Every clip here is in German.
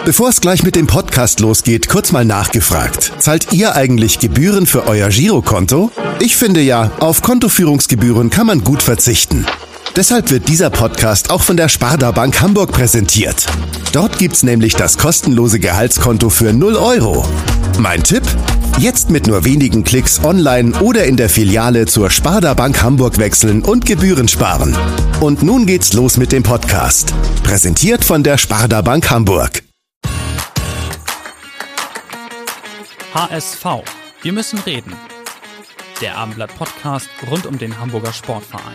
Bevor es gleich mit dem Podcast losgeht, kurz mal nachgefragt. Zahlt ihr eigentlich Gebühren für euer Girokonto? Ich finde ja, auf Kontoführungsgebühren kann man gut verzichten. Deshalb wird dieser Podcast auch von der Sparda Bank Hamburg präsentiert. Dort gibt's nämlich das kostenlose Gehaltskonto für 0 Euro. Mein Tipp? Jetzt mit nur wenigen Klicks online oder in der Filiale zur Sparda Bank Hamburg wechseln und Gebühren sparen. Und nun geht's los mit dem Podcast. Präsentiert von der Sparda Bank Hamburg. HSV. Wir müssen reden. Der Abendblatt-Podcast rund um den Hamburger Sportverein.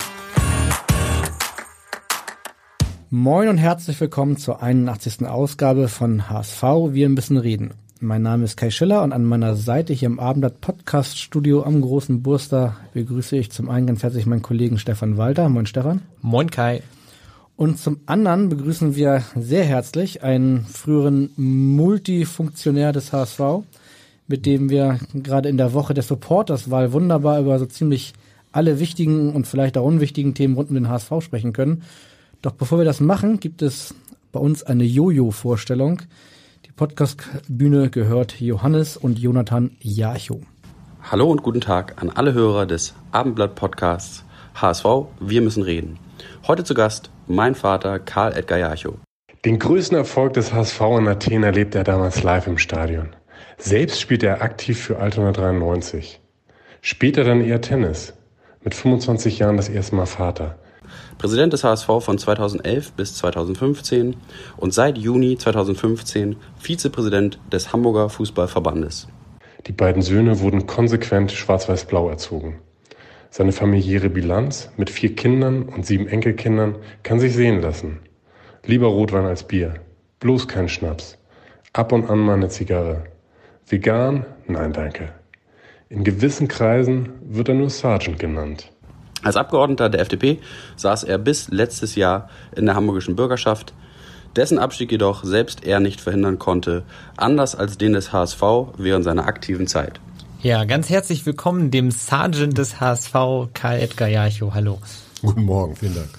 Moin und herzlich willkommen zur 81. Ausgabe von HSV. Wir müssen reden. Mein Name ist Kai Schiller und an meiner Seite hier im Abendblatt-Podcast-Studio am Großen Burster begrüße ich zum einen ganz herzlich meinen Kollegen Stefan Walter. Moin Stefan. Moin Kai. Und zum anderen begrüßen wir sehr herzlich einen früheren Multifunktionär des HSV, mit dem wir gerade in der Woche der Supporterswahl wunderbar über so ziemlich alle wichtigen und vielleicht auch unwichtigen Themen rund um den HSV sprechen können. Doch bevor wir das machen, gibt es bei uns eine Jojo-Vorstellung. Die Podcast-Bühne gehört Johannes und Jonathan Jarchow. Hallo und guten Tag an alle Hörer des Abendblatt-Podcasts HSV, wir müssen reden. Heute zu Gast mein Vater Karl Edgar Jarchow. Den größten Erfolg des HSV in Athen erlebte er damals live im Stadion. Selbst spielte er aktiv für Altona 93. Später dann eher Tennis. Mit 25 Jahren das erste Mal Vater. Präsident des HSV von 2011 bis 2015 und seit Juni 2015 Vizepräsident des Hamburger Fußballverbandes. Die beiden Söhne wurden konsequent schwarz-weiß-blau erzogen. Seine familiäre Bilanz mit 4 Kindern und 7 Enkelkindern kann sich sehen lassen. Lieber Rotwein als Bier. Bloß kein Schnaps. Ab und an mal eine Zigarre. Vegan? Nein, danke. In gewissen Kreisen wird er nur Sergeant genannt. Als Abgeordneter der FDP saß er bis letztes Jahr in der hamburgischen Bürgerschaft, dessen Abstieg jedoch selbst er nicht verhindern konnte, anders als den des HSV während seiner aktiven Zeit. Ja, ganz herzlich willkommen dem Sergeant des HSV, Karl Edgar Jarchow. Hallo. Guten Morgen, vielen Dank.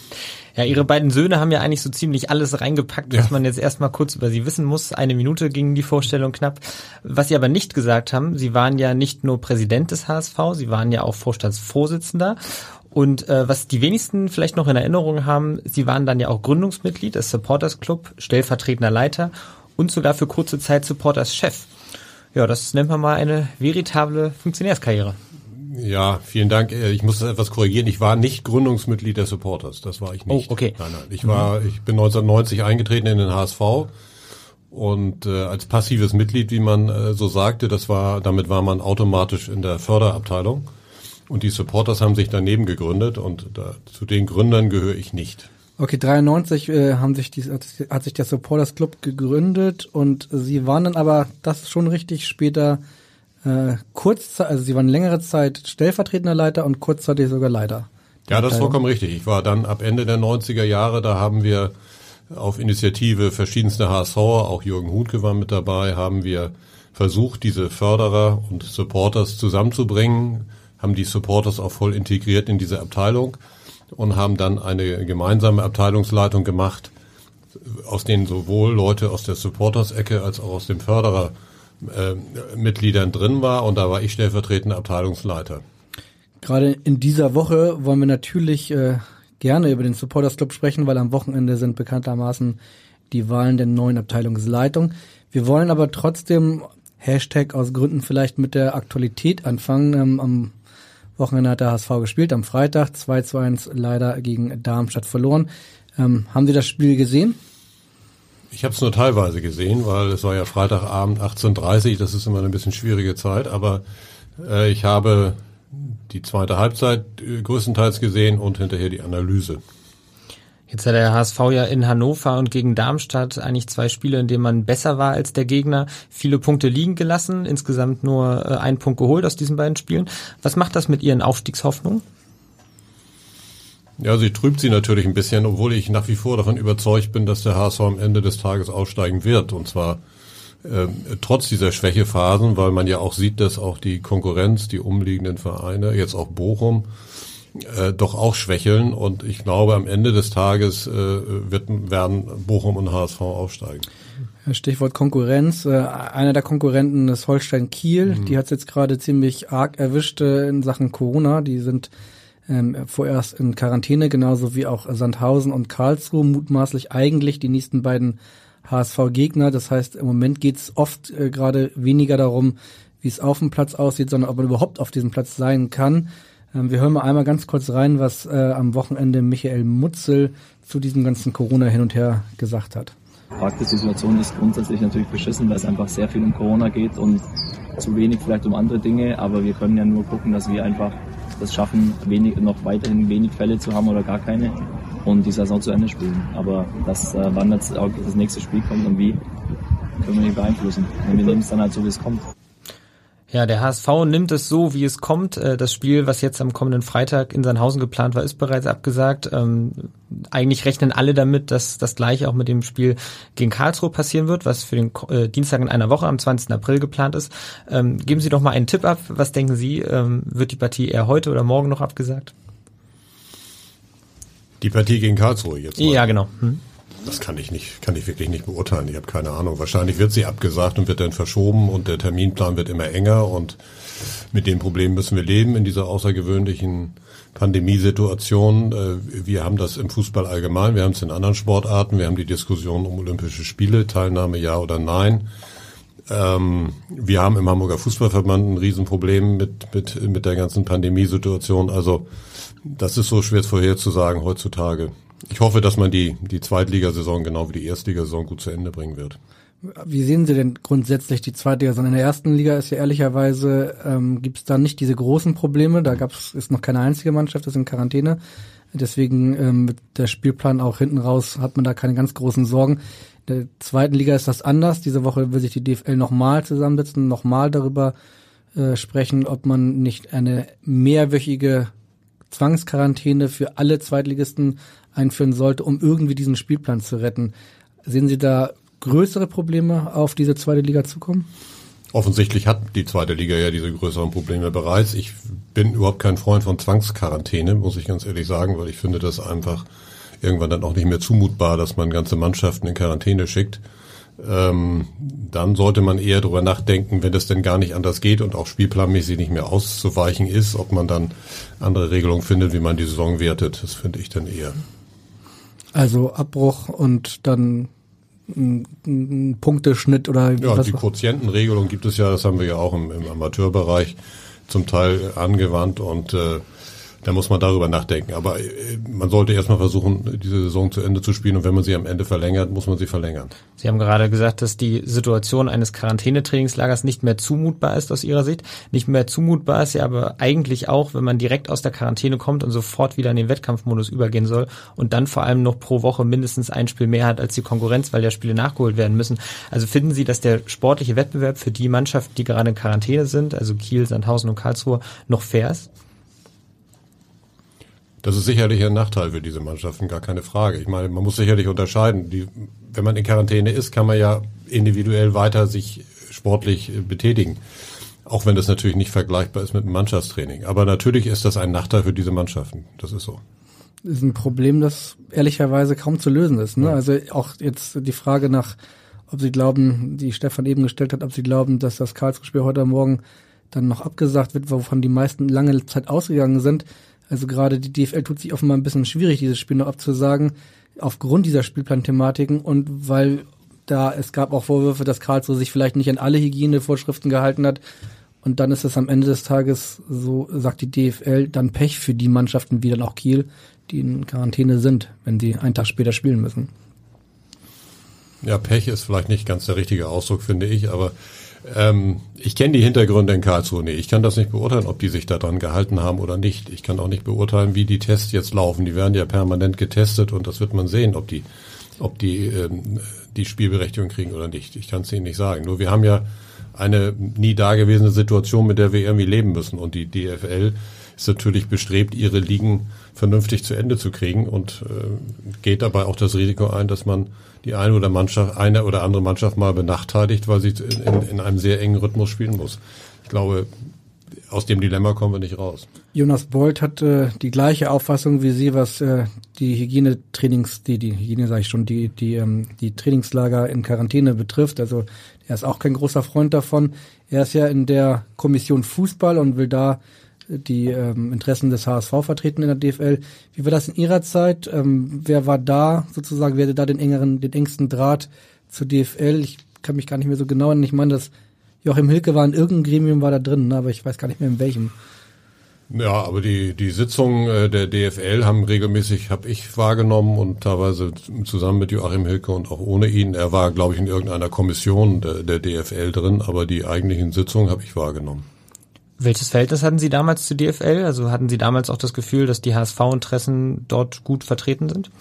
Ja, Ihre beiden Söhne haben ja eigentlich so ziemlich alles reingepackt, was man jetzt erstmal kurz über sie wissen muss. 1 Minute ging die Vorstellung knapp. Was Sie aber nicht gesagt haben, Sie waren ja nicht nur Präsident des HSV, Sie waren ja auch Vorstandsvorsitzender. Und was die wenigsten vielleicht noch in Erinnerung haben, Sie waren dann ja auch Gründungsmitglied des Supporters Club, stellvertretender Leiter und sogar für kurze Zeit Supporters Chef. Ja, das nennt man mal eine veritable Funktionärskarriere. Ja, vielen Dank. Ich muss das etwas korrigieren. Ich war nicht Gründungsmitglied der Supporters. Das war ich nicht. Oh, okay. Nein. Ich bin 1990 eingetreten in den HSV und als passives Mitglied, wie man so sagte, damit war man automatisch in der Förderabteilung. Und die Supporters haben sich daneben gegründet und zu den Gründern gehöre ich nicht. Okay, 93 hat sich der Supporters Club gegründet und Sie waren dann aber, das ist schon richtig, später also Sie waren längere Zeit stellvertretender Leiter und kurzzeitig sogar Leiter. Ja, das ist vollkommen richtig. Ich war dann ab Ende der 90er Jahre, da haben wir auf Initiative verschiedenster HSVer, auch Jürgen Huhnke war mit dabei, haben wir versucht, diese Förderer und Supporters zusammenzubringen, haben die Supporters auch voll integriert in diese Abteilung und haben dann eine gemeinsame Abteilungsleitung gemacht, aus denen sowohl Leute aus der Supporters-Ecke als auch aus dem Förderer Mitgliedern drin war, und da war ich stellvertretender Abteilungsleiter. Gerade in dieser Woche wollen wir natürlich gerne über den Supporters Club sprechen, weil am Wochenende sind bekanntermaßen die Wahlen der neuen Abteilungsleitung. Wir wollen aber trotzdem Hashtag aus Gründen vielleicht mit der Aktualität anfangen. Am Wochenende hat der HSV gespielt, am Freitag 2:1 leider gegen Darmstadt verloren. Haben Sie das Spiel gesehen? Ich habe es nur teilweise gesehen, weil es war ja Freitagabend 18:30 Uhr, das ist immer eine bisschen schwierige Zeit, aber ich habe die zweite Halbzeit größtenteils gesehen und hinterher die Analyse. Jetzt hat der HSV ja in Hannover und gegen Darmstadt eigentlich 2 Spiele, in denen man besser war als der Gegner, viele Punkte liegen gelassen, insgesamt nur 1 Punkt geholt aus diesen beiden Spielen. Was macht das mit Ihren Aufstiegshoffnungen? Ja, sie trübt sie natürlich ein bisschen, obwohl ich nach wie vor davon überzeugt bin, dass der HSV am Ende des Tages aussteigen wird. Und zwar trotz dieser Schwächephasen, weil man ja auch sieht, dass auch die Konkurrenz, die umliegenden Vereine, jetzt auch Bochum, doch auch schwächeln. Und ich glaube, am Ende des Tages werden Bochum und HSV aufsteigen. Stichwort Konkurrenz. Einer der Konkurrenten ist Holstein Kiel. Die hat es jetzt gerade ziemlich arg erwischt in Sachen Corona. Die sind vorerst in Quarantäne, genauso wie auch Sandhausen und Karlsruhe, mutmaßlich eigentlich die nächsten beiden HSV-Gegner. Das heißt, im Moment geht es oft gerade weniger darum, wie es auf dem Platz aussieht, sondern ob man überhaupt auf diesem Platz sein kann. Wir hören mal einmal ganz kurz rein, was am Wochenende Michael Mutzel zu diesem ganzen Corona hin und her gesagt hat. Die Situation ist grundsätzlich natürlich beschissen, weil es einfach sehr viel um Corona geht und zu wenig vielleicht um andere Dinge. Aber wir können ja nur gucken, dass wir einfach das schaffen, noch weiterhin wenig Fälle zu haben oder gar keine und die Saison zu Ende spielen. Aber wann jetzt auch das nächste Spiel kommt und wie, können wir nicht beeinflussen. Und wir nehmen es dann halt so, wie es kommt. Ja, der HSV nimmt es so, wie es kommt. Das Spiel, was jetzt am kommenden Freitag in Sandhausen geplant war, ist bereits abgesagt. Eigentlich rechnen alle damit, dass das Gleiche auch mit dem Spiel gegen Karlsruhe passieren wird, was für den Dienstag in einer Woche am 20. April geplant ist. Geben Sie doch mal einen Tipp ab. Was denken Sie? Wird die Partie eher heute oder morgen noch abgesagt? Die Partie gegen Karlsruhe jetzt mal. Ja, genau. Das kann ich wirklich nicht beurteilen. Ich habe keine Ahnung. Wahrscheinlich wird sie abgesagt und wird dann verschoben und der Terminplan wird immer enger und mit dem Problem müssen wir leben in dieser außergewöhnlichen Pandemiesituation. Wir haben das im Fußball allgemein, wir haben es in anderen Sportarten, wir haben die Diskussion um Olympische Spiele, Teilnahme ja oder nein. Wir haben im Hamburger Fußballverband ein Riesenproblem mit der ganzen Pandemiesituation. Also das ist so schwer vorherzusagen heutzutage. Ich hoffe, dass man die Zweitligasaison genau wie die Erstligasaison gut zu Ende bringen wird. Wie sehen Sie denn grundsätzlich die Zweitligasaison? In der ersten Liga ist ja ehrlicherweise, gibt es da nicht diese großen Probleme. Da ist noch keine einzige Mannschaft, das ist in Quarantäne. Deswegen mit der Spielplan auch hinten raus hat man da keine ganz großen Sorgen. In der zweiten Liga ist das anders. Diese Woche will sich die DFL nochmal zusammensetzen, nochmal darüber sprechen, ob man nicht eine mehrwöchige Zwangsquarantäne für alle Zweitligisten einführen sollte, um irgendwie diesen Spielplan zu retten. Sehen Sie da größere Probleme auf diese zweite Liga zukommen? Offensichtlich hat die zweite Liga ja diese größeren Probleme bereits. Ich bin überhaupt kein Freund von Zwangsquarantäne, muss ich ganz ehrlich sagen, weil ich finde das einfach irgendwann dann auch nicht mehr zumutbar, dass man ganze Mannschaften in Quarantäne schickt. Dann sollte man eher darüber nachdenken, wenn das denn gar nicht anders geht und auch spielplanmäßig nicht mehr auszuweichen ist, ob man dann andere Regelungen findet, wie man die Saison wertet. Das finde ich dann eher. Also Abbruch und dann ein Punkteschnitt oder ja, was? Die Quotientenregelung gibt es ja, das haben wir ja auch im Amateurbereich zum Teil angewandt und da muss man darüber nachdenken. Aber man sollte erstmal versuchen, diese Saison zu Ende zu spielen und wenn man sie am Ende verlängert, muss man sie verlängern. Sie haben gerade gesagt, dass die Situation eines Quarantänetrainingslagers nicht mehr zumutbar ist aus Ihrer Sicht. Nicht mehr zumutbar ist ja aber eigentlich auch, wenn man direkt aus der Quarantäne kommt und sofort wieder in den Wettkampfmodus übergehen soll und dann vor allem noch pro Woche mindestens ein Spiel mehr hat als die Konkurrenz, weil ja Spiele nachgeholt werden müssen. Also finden Sie, dass der sportliche Wettbewerb für die Mannschaften, die gerade in Quarantäne sind, also Kiel, Sandhausen und Karlsruhe, noch fair ist? Das ist sicherlich ein Nachteil für diese Mannschaften, gar keine Frage. Ich meine, man muss sicherlich unterscheiden. Wenn man in Quarantäne ist, kann man ja individuell weiter sich sportlich betätigen. Auch wenn das natürlich nicht vergleichbar ist mit einem Mannschaftstraining. Aber natürlich ist das ein Nachteil für diese Mannschaften. Das ist so. Das ist ein Problem, das ehrlicherweise kaum zu lösen ist. Ne? Ja. Also auch jetzt die Frage nach, ob Sie glauben, die Stefan eben gestellt hat, ob Sie glauben, dass das Karlsruhe-Spiel heute Morgen dann noch abgesagt wird, wovon die meisten lange Zeit ausgegangen sind. Also gerade die DFL tut sich offenbar ein bisschen schwierig, dieses Spiel noch abzusagen, aufgrund dieser Spielplanthematiken und weil es gab auch Vorwürfe, dass Karlsruhe sich vielleicht nicht an alle Hygienevorschriften gehalten hat und dann ist es am Ende des Tages, so sagt die DFL, dann Pech für die Mannschaften wie dann auch Kiel, die in Quarantäne sind, wenn sie einen Tag später spielen müssen. Ja, Pech ist vielleicht nicht ganz der richtige Ausdruck, finde ich, aber ich kenne die Hintergründe in Karlsruhe nicht. Ich kann das nicht beurteilen, ob die sich daran gehalten haben oder nicht. Ich kann auch nicht beurteilen, wie die Tests jetzt laufen. Die werden ja permanent getestet und das wird man sehen, ob die Spielberechtigung kriegen oder nicht. Ich kann es Ihnen nicht sagen. Nur wir haben ja eine nie dagewesene Situation, mit der wir irgendwie leben müssen. Und die DFL ist natürlich bestrebt, ihre Ligen vernünftig zu Ende zu kriegen und geht dabei auch das Risiko ein, dass man die eine oder andere Mannschaft mal benachteiligt, weil sie in einem sehr engen Rhythmus spielen muss. Ich glaube, aus dem Dilemma kommen wir nicht raus. Jonas Bold hat die gleiche Auffassung wie Sie, was die Hygienetrainings, die Trainingslager in Quarantäne betrifft. Also er ist auch kein großer Freund davon. Er ist ja in der Kommission Fußball und will da die Interessen des HSV vertreten in der DFL. Wie war das in Ihrer Zeit? Wer war da sozusagen, wer hatte da den engsten Draht zur DFL? Ich kann mich gar nicht mehr so genau erinnern. Ich meine, dass Joachim Hilke war in irgendeinem Gremium, war da drin, aber ich weiß gar nicht mehr in welchem. Ja, aber die Sitzungen der DFL habe ich wahrgenommen und teilweise zusammen mit Joachim Hilke und auch ohne ihn. Er war, glaube ich, in irgendeiner Kommission der DFL drin, aber die eigentlichen Sitzungen habe ich wahrgenommen. Welches Verhältnis hatten Sie damals zur DFL? Also hatten Sie damals auch das Gefühl, dass die HSV-Interessen dort gut vertreten sind?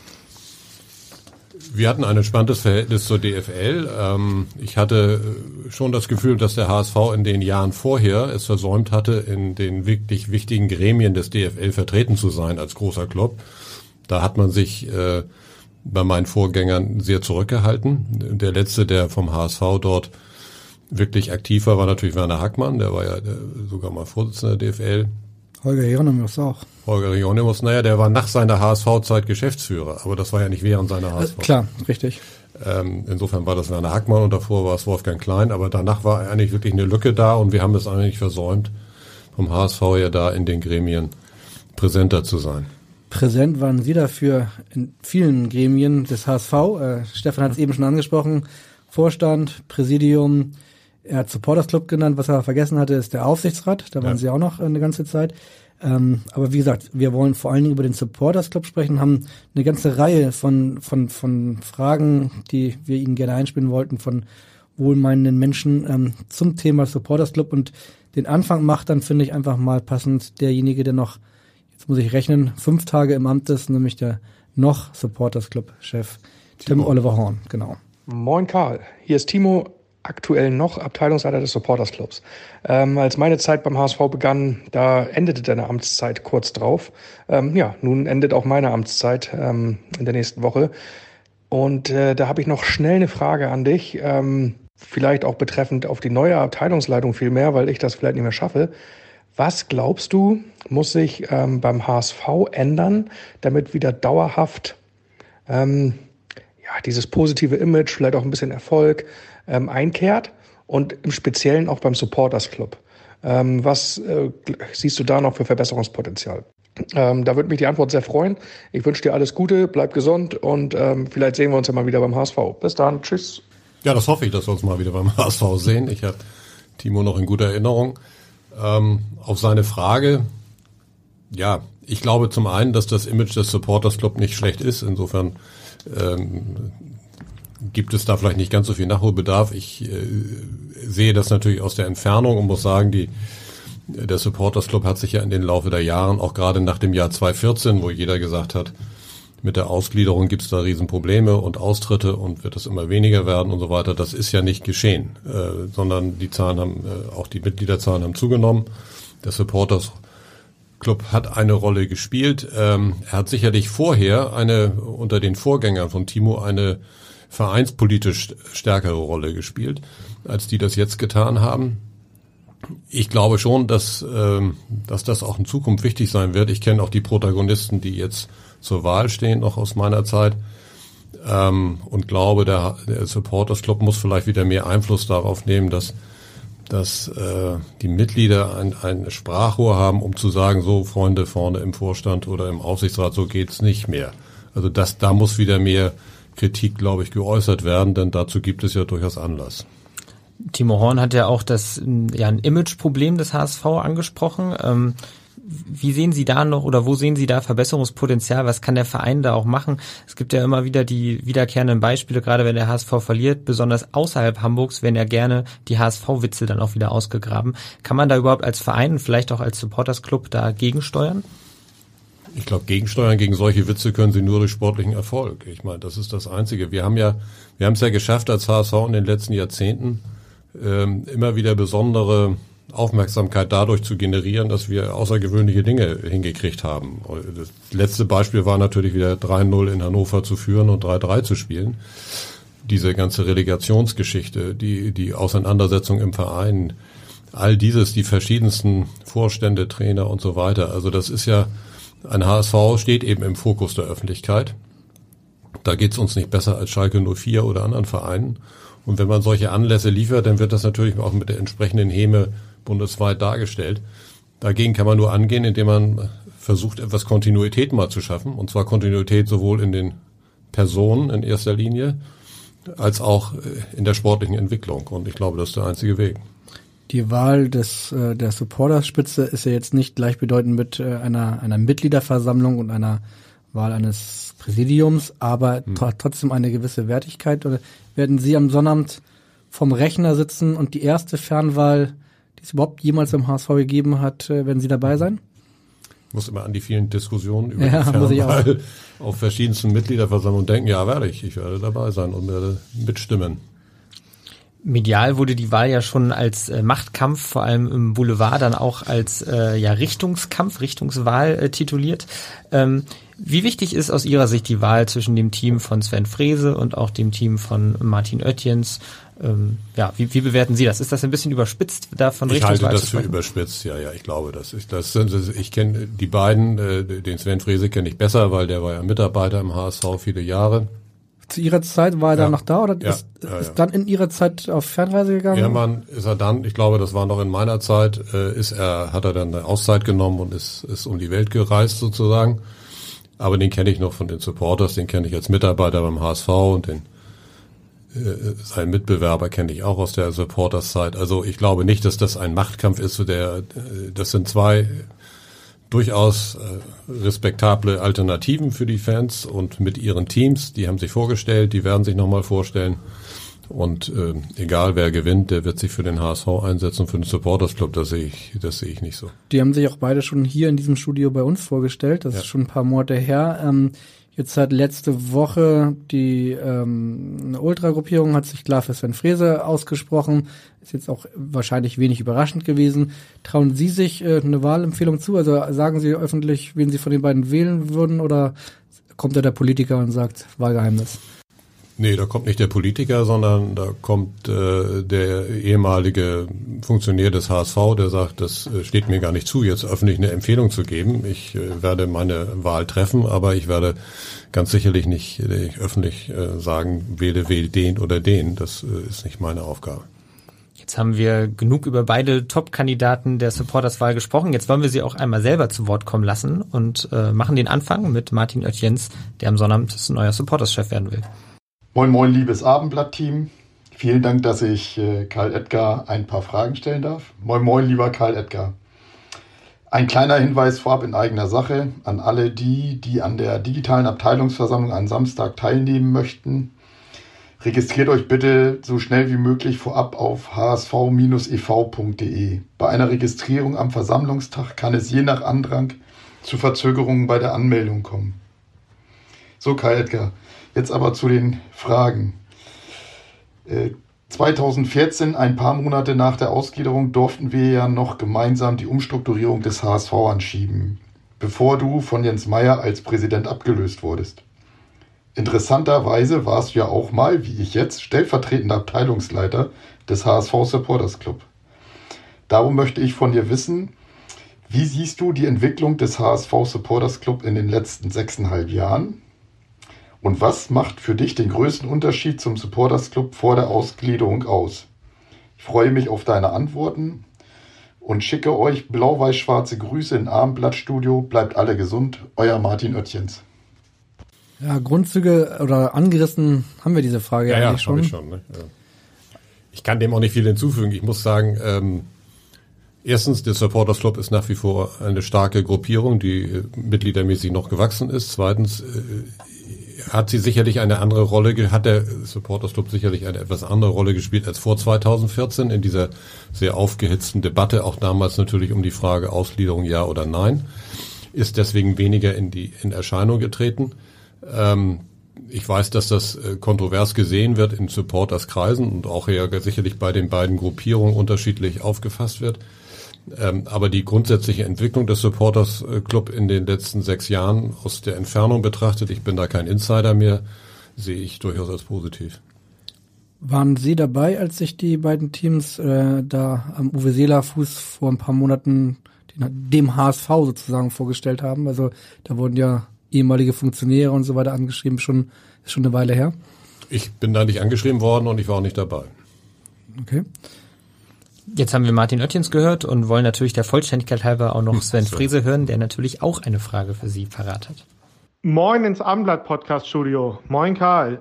Wir hatten ein entspanntes Verhältnis zur DFL. Ich hatte schon das Gefühl, dass der HSV in den Jahren vorher es versäumt hatte, in den wirklich wichtigen Gremien des DFL vertreten zu sein als großer Club. Da hat man sich bei meinen Vorgängern sehr zurückgehalten. Der letzte, der vom HSV dort wirklich aktiv war natürlich Werner Hackmann. Der war ja sogar mal Vorsitzender der DFL. Holger Hieronymus auch. Holger Hieronymus, der war nach seiner HSV-Zeit Geschäftsführer, aber das war ja nicht während seiner HSV. Klar, richtig. Insofern war das Werner Hackmann und davor war es Wolfgang Klein, aber danach war eigentlich wirklich eine Lücke da und wir haben es eigentlich versäumt, vom HSV ja da in den Gremien präsenter zu sein. Präsent waren Sie dafür in vielen Gremien des HSV. Stefan hat es eben schon angesprochen. Vorstand, Präsidium, er hat Supporters Club genannt. Was er vergessen hatte, ist der Aufsichtsrat. Da waren Sie auch noch eine ganze Zeit. Aber wie gesagt, wir wollen vor allen Dingen über den Supporters Club sprechen, haben eine ganze Reihe von Fragen, die wir Ihnen gerne einspielen wollten, von wohlmeinenden Menschen zum Thema Supporters Club. Und den Anfang macht dann, finde ich, einfach mal passend derjenige, der noch, jetzt muss ich rechnen, 5 Tage im Amt ist, nämlich der noch Supporters Club Chef Tim Oliver Horn. Genau. Moin Karl, hier ist Timo, aktuell noch Abteilungsleiter des Supporters Clubs. Als meine Zeit beim HSV begann, da endete deine Amtszeit kurz drauf. Nun endet auch meine Amtszeit in der nächsten Woche. Und da habe ich noch schnell eine Frage an dich, vielleicht auch betreffend auf die neue Abteilungsleitung viel mehr, weil ich das vielleicht nicht mehr schaffe. Was glaubst du, muss sich beim HSV ändern, damit wieder dauerhaft dieses positive Image, vielleicht auch ein bisschen Erfolg einkehrt und im Speziellen auch beim Supporters Club. Was siehst du da noch für Verbesserungspotenzial? Da würde mich die Antwort sehr freuen. Ich wünsche dir alles Gute, bleib gesund und vielleicht sehen wir uns ja mal wieder beim HSV. Bis dann, tschüss. Ja, das hoffe ich, dass wir uns mal wieder beim HSV sehen. Ich habe Timo noch in guter Erinnerung. Auf seine Frage, ja, ich glaube zum einen, dass das Image des Supporters Club nicht schlecht ist. Insofern gibt es da vielleicht nicht ganz so viel Nachholbedarf. Ich sehe das natürlich aus der Entfernung und muss sagen, der Supporters Club hat sich ja in den Laufe der Jahren, auch gerade nach dem Jahr 2014, wo jeder gesagt hat, mit der Ausgliederung gibt es da Riesenprobleme und Austritte und wird es immer weniger werden und so weiter. Das ist ja nicht geschehen, sondern die Zahlen haben, auch die Mitgliederzahlen haben zugenommen. Der Supporters Club hat eine Rolle gespielt. Er hat sicherlich vorher unter den Vorgängern von Timo eine vereinspolitisch stärkere Rolle gespielt, als die das jetzt getan haben. Ich glaube schon, dass das auch in Zukunft wichtig sein wird. Ich kenne auch die Protagonisten, die jetzt zur Wahl stehen, noch aus meiner Zeit, und glaube, der Supporters Club muss vielleicht wieder mehr Einfluss darauf nehmen, dass die Mitglieder ein Sprachrohr haben, um zu sagen, so Freunde vorne im Vorstand oder im Aufsichtsrat, so geht's nicht mehr. Also da muss wieder mehr Kritik, glaube ich, geäußert werden, denn dazu gibt es ja durchaus Anlass. Timo Horn hat ja auch ein Imageproblem des HSV angesprochen. Wie sehen Sie da noch oder wo sehen Sie da Verbesserungspotenzial? Was kann der Verein da auch machen? Es gibt ja immer wieder die wiederkehrenden Beispiele, gerade wenn der HSV verliert, besonders außerhalb Hamburgs werden ja gerne die HSV-Witze dann auch wieder ausgegraben. Kann man da überhaupt als Verein und vielleicht auch als Supporters-Club da gegensteuern? Ich glaube, gegensteuern gegen solche Witze können Sie nur durch sportlichen Erfolg. Ich meine, das ist das Einzige. Wir haben es ja geschafft als HSV in den letzten Jahrzehnten, immer wieder besondere Aufmerksamkeit dadurch zu generieren, dass wir außergewöhnliche Dinge hingekriegt haben. Das letzte Beispiel war natürlich wieder 3-0 in Hannover zu führen und 3-3 zu spielen. Diese ganze Relegationsgeschichte, die Auseinandersetzung im Verein, all dieses, die verschiedensten Vorstände, Trainer und so weiter. Also das ist ja, ein HSV steht eben im Fokus der Öffentlichkeit. Da geht's uns nicht besser als Schalke 04 oder anderen Vereinen. Und wenn man solche Anlässe liefert, dann wird das natürlich auch mit der entsprechenden Häme bundesweit dargestellt. Dagegen kann man nur angehen, indem man versucht, etwas Kontinuität mal zu schaffen. Und zwar Kontinuität sowohl in den Personen in erster Linie, als auch in der sportlichen Entwicklung. Und ich glaube, das ist der einzige Weg. Die Wahl der Supporterspitze ist ja jetzt nicht gleichbedeutend mit einer Mitgliederversammlung und einer Wahl eines Präsidiums, aber trotzdem eine gewisse Wertigkeit. Oder werden Sie am Sonnabend vom Rechner sitzen und die erste Fernwahl, die es überhaupt jemals im HSV gegeben hat, werden Sie dabei sein? Ich muss immer an die vielen Diskussionen über die Fernwahl auf verschiedensten Mitgliederversammlungen denken. Ja, werde ich. Ich werde dabei sein und werde mitstimmen. Medial wurde die Wahl ja schon als Machtkampf, vor allem im Boulevard, dann auch als Richtungskampf, Richtungswahl tituliert. Wie wichtig ist aus Ihrer Sicht die Wahl zwischen dem Team von Sven Frese und auch dem Team von Martin Oetjens? Wie bewerten Sie das? Ist das ein bisschen überspitzt, da von Richtungswahl zu sprechen? Ich halte das für überspitzt, ja, ich glaube, ich kenne die beiden, den Sven Frese kenne ich besser, weil der war ja Mitarbeiter im HSV viele Jahre. Zu Ihrer Zeit war er dann noch da oder ist dann in Ihrer Zeit auf Fernreise gegangen? Irgendwann ist er dann, ich glaube, das war noch in meiner Zeit, hat er dann eine Auszeit genommen und ist um die Welt gereist sozusagen. Aber den kenne ich noch von den Supporters, den kenne ich als Mitarbeiter beim HSV und seinen Mitbewerber kenne ich auch aus der Supporters-Zeit. Also ich glaube nicht, dass das ein Machtkampf ist, das sind zwei durchaus respektable Alternativen für die Fans und mit ihren Teams, die haben sich vorgestellt, die werden sich nochmal vorstellen und egal wer gewinnt, der wird sich für den HSV einsetzen, für den Supporters Club, das sehe ich nicht so. Die haben sich auch beide schon hier in diesem Studio bei uns vorgestellt, das ist schon ein paar Monate her. Jetzt hat letzte Woche eine Ultragruppierung hat sich klar für Sven Frese ausgesprochen. Ist jetzt auch wahrscheinlich wenig überraschend gewesen. Trauen Sie sich eine Wahlempfehlung zu? Also sagen Sie öffentlich, wen Sie von den beiden wählen würden, oder kommt da der Politiker und sagt Wahlgeheimnis? Nee, da kommt nicht der Politiker, sondern da kommt der ehemalige Funktionär des HSV, der sagt, das steht mir gar nicht zu, jetzt öffentlich eine Empfehlung zu geben. Ich werde meine Wahl treffen, aber ich werde ganz sicherlich nicht öffentlich sagen, wähle den oder den. Das ist nicht meine Aufgabe. Jetzt haben wir genug über beide Top-Kandidaten der Supporterswahl gesprochen. Jetzt wollen wir sie auch einmal selber zu Wort kommen lassen und machen den Anfang mit Martin Oetjens, der am Sonnabend neuer Supporterschef werden will. Moin moin, liebes Abendblatt-Team. Vielen Dank, dass ich Karl Edgar ein paar Fragen stellen darf. Moin moin, lieber Karl Edgar. Ein kleiner Hinweis vorab in eigener Sache an alle die an der digitalen Abteilungsversammlung am Samstag teilnehmen möchten. Registriert euch bitte so schnell wie möglich vorab auf hsv-ev.de. Bei einer Registrierung am Versammlungstag kann es je nach Andrang zu Verzögerungen bei der Anmeldung kommen. So, Karl Edgar. Jetzt aber zu den Fragen. 2014, ein paar Monate nach der Ausgliederung, durften wir ja noch gemeinsam die Umstrukturierung des HSV anschieben, bevor du von Jens Meyer als Präsident abgelöst wurdest. Interessanterweise warst du ja auch mal, wie ich jetzt, stellvertretender Abteilungsleiter des HSV Supporters Club. Darum möchte ich von dir wissen, wie siehst du die Entwicklung des HSV Supporters Club in den letzten 6,5 Jahren? Und was macht für dich den größten Unterschied zum Supporters Club vor der Ausgliederung aus? Ich freue mich auf deine Antworten und schicke euch blau-weiß-schwarze Grüße in Abendblattstudio. Bleibt alle gesund, euer Martin Oetjens. Ja, Grundzüge oder angerissen haben wir diese Frage eigentlich schon. Ich schon, ne? Ja. Ich kann dem auch nicht viel hinzufügen. Ich muss sagen, erstens, der Supporters Club ist nach wie vor eine starke Gruppierung, die mitgliedermäßig noch gewachsen ist. Zweitens, hat der Supporters Club sicherlich eine etwas andere Rolle gespielt als vor 2014 in dieser sehr aufgehitzten Debatte, auch damals natürlich um die Frage Ausgliederung ja oder nein, ist deswegen weniger in Erscheinung getreten. Ich weiß, dass das kontrovers gesehen wird in Supporterskreisen und auch sicherlich bei den beiden Gruppierungen unterschiedlich aufgefasst wird. Aber die grundsätzliche Entwicklung des Supporters Club in den letzten 6 Jahren aus der Entfernung betrachtet, ich bin da kein Insider mehr, sehe ich durchaus als positiv. Waren Sie dabei, als sich die beiden Teams da am Uwe Seeler Fuß vor ein paar Monaten dem HSV sozusagen vorgestellt haben? Also da wurden ja ehemalige Funktionäre und so weiter angeschrieben, ist schon eine Weile her. Ich bin da nicht angeschrieben worden und ich war auch nicht dabei. Okay. Jetzt haben wir Martin Oetjens gehört und wollen natürlich der Vollständigkeit halber auch noch Sven Frese hören, der natürlich auch eine Frage für Sie parat hat. Moin ins Abendblatt-Podcast-Studio. Moin Karl.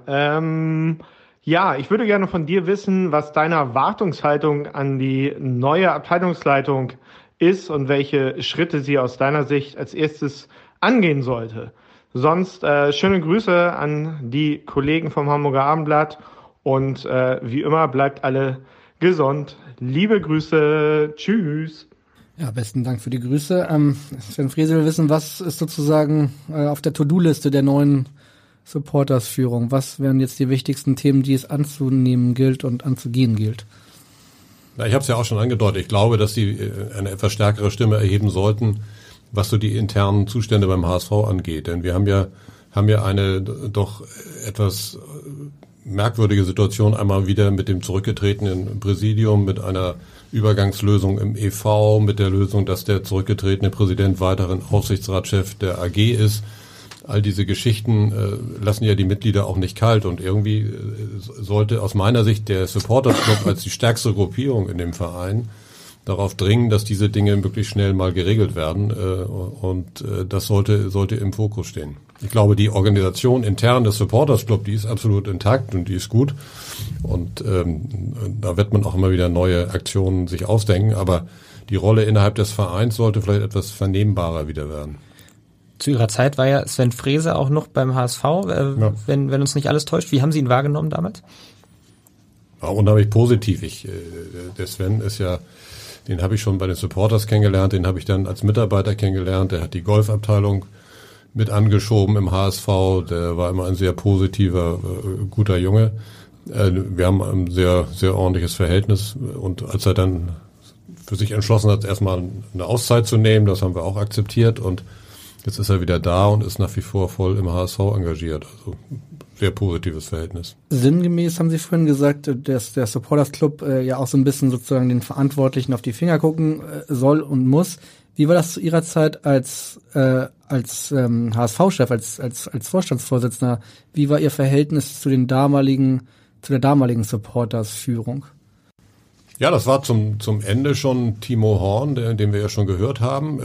Ja, ich würde gerne von dir wissen, was deine Erwartungshaltung an die neue Abteilungsleitung ist und welche Schritte sie aus deiner Sicht als erstes angehen sollte. Sonst schöne Grüße an die Kollegen vom Hamburger Abendblatt und wie immer bleibt alle gesund. Liebe Grüße. Tschüss. Ja, besten Dank für die Grüße. Sven Frese will wissen, was ist sozusagen auf der To-Do-Liste der neuen Supporters-Führung? Was wären jetzt die wichtigsten Themen, die es anzunehmen gilt und anzugehen gilt? Na, ich habe es ja auch schon angedeutet. Ich glaube, dass sie eine etwas stärkere Stimme erheben sollten, was so die internen Zustände beim HSV angeht. Denn wir haben ja eine doch etwas merkwürdige Situation einmal wieder mit dem zurückgetretenen Präsidium, mit einer Übergangslösung im e.V., mit der Lösung, dass der zurückgetretene Präsident weiterhin Aufsichtsratschef der AG ist. All diese Geschichten lassen ja die Mitglieder auch nicht kalt und irgendwie sollte aus meiner Sicht der Supporters Club als die stärkste Gruppierung in dem Verein darauf dringen, dass diese Dinge möglichst schnell mal geregelt werden und das sollte im Fokus stehen. Ich glaube, die Organisation intern des Supporters Club, die ist absolut intakt und die ist gut und da wird man auch immer wieder neue Aktionen sich ausdenken, aber die Rolle innerhalb des Vereins sollte vielleicht etwas vernehmbarer wieder werden. Zu Ihrer Zeit war ja Sven Frese auch noch beim HSV, wenn uns nicht alles täuscht. Wie haben Sie ihn wahrgenommen damals? Ja, unheimlich positiv. Der Sven ist ja, den habe ich schon bei den Supporters kennengelernt, den habe ich dann als Mitarbeiter kennengelernt. Der hat die Golfabteilung mit angeschoben im HSV. Der war immer ein sehr positiver, guter Junge. Wir haben ein sehr, sehr ordentliches Verhältnis. Und als er dann für sich entschlossen hat, erstmal eine Auszeit zu nehmen, das haben wir auch akzeptiert und jetzt ist er wieder da und ist nach wie vor voll im HSV engagiert. Also sehr positives Verhältnis. Sinngemäß haben Sie vorhin gesagt, dass der Supporters Club ja auch so ein bisschen sozusagen den Verantwortlichen auf die Finger gucken soll und muss. Wie war das zu Ihrer Zeit als HSV-Chef, als Vorstandsvorsitzender? Wie war Ihr Verhältnis zu der damaligen Supporters-Führung? Ja, das war zum Ende schon Timo Horn, den wir ja schon gehört haben.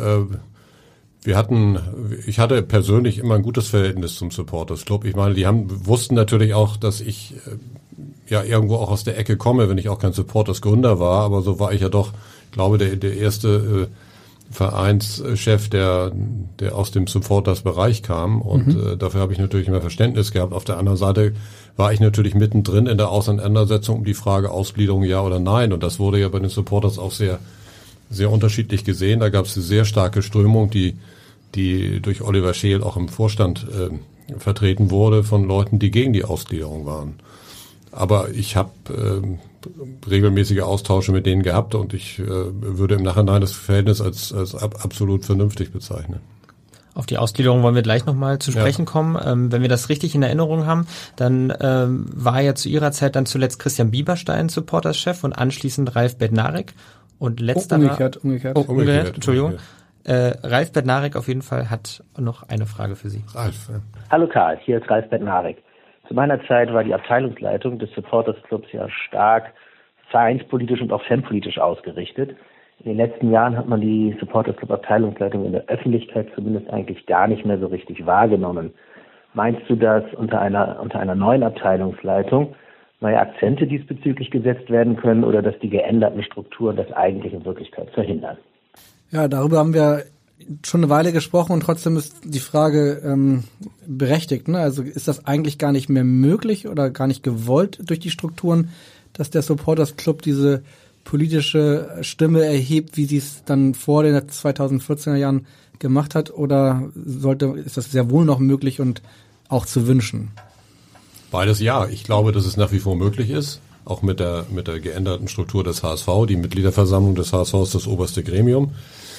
Ich hatte persönlich immer ein gutes Verhältnis zum Supporters Club. Ich meine, die wussten natürlich auch, dass ich ja irgendwo auch aus der Ecke komme, wenn ich auch kein Supporters Gründer war, aber so war ich ja doch, ich glaube, der erste Vereinschef, der aus dem Supporters Bereich kam und dafür habe ich natürlich immer Verständnis gehabt. Auf der anderen Seite war ich natürlich mittendrin in der Auseinandersetzung um die Frage Ausgliederung ja oder nein und das wurde ja bei den Supporters auch sehr sehr unterschiedlich gesehen. Da gab es eine sehr starke Strömung, die durch Oliver Scheel auch im Vorstand vertreten wurde von Leuten, die gegen die Ausgliederung waren. Aber ich habe regelmäßige Austausche mit denen gehabt und ich würde im Nachhinein das Verhältnis als absolut vernünftig bezeichnen. Auf die Ausgliederung wollen wir gleich nochmal zu sprechen kommen. Wenn wir das richtig in Erinnerung haben, dann war ja zu Ihrer Zeit dann zuletzt Christian Bieberstein Supporterschef und anschließend Ralf Bednarek. Und letzterer, umgekehrt, Entschuldigung. Ralf Bednarek auf jeden Fall hat noch eine Frage für Sie. Ralf. Hallo Karl, hier ist Ralf Bednarek. Zu meiner Zeit war die Abteilungsleitung des Supporters Clubs ja stark vereinspolitisch und auch fanpolitisch ausgerichtet. In den letzten Jahren hat man die Supporters Club Abteilungsleitung in der Öffentlichkeit zumindest eigentlich gar nicht mehr so richtig wahrgenommen. Meinst du, dass unter einer neuen Abteilungsleitung neue Akzente diesbezüglich gesetzt werden können oder dass die geänderten Strukturen das eigentlich in Wirklichkeit verhindern? Ja, darüber haben wir schon eine Weile gesprochen und trotzdem ist die Frage berechtigt. Ne? Also ist das eigentlich gar nicht mehr möglich oder gar nicht gewollt durch die Strukturen, dass der Supporters Club diese politische Stimme erhebt, wie sie es dann vor den 2014er Jahren gemacht hat? Oder ist das sehr wohl noch möglich und auch zu wünschen? Beides ja. Ich glaube, dass es nach wie vor möglich ist, auch mit der geänderten Struktur des HSV. Die Mitgliederversammlung des HSV ist das oberste Gremium.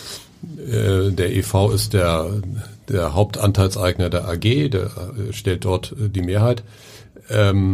Der e.V. ist der Hauptanteilseigner der AG, der stellt dort die Mehrheit.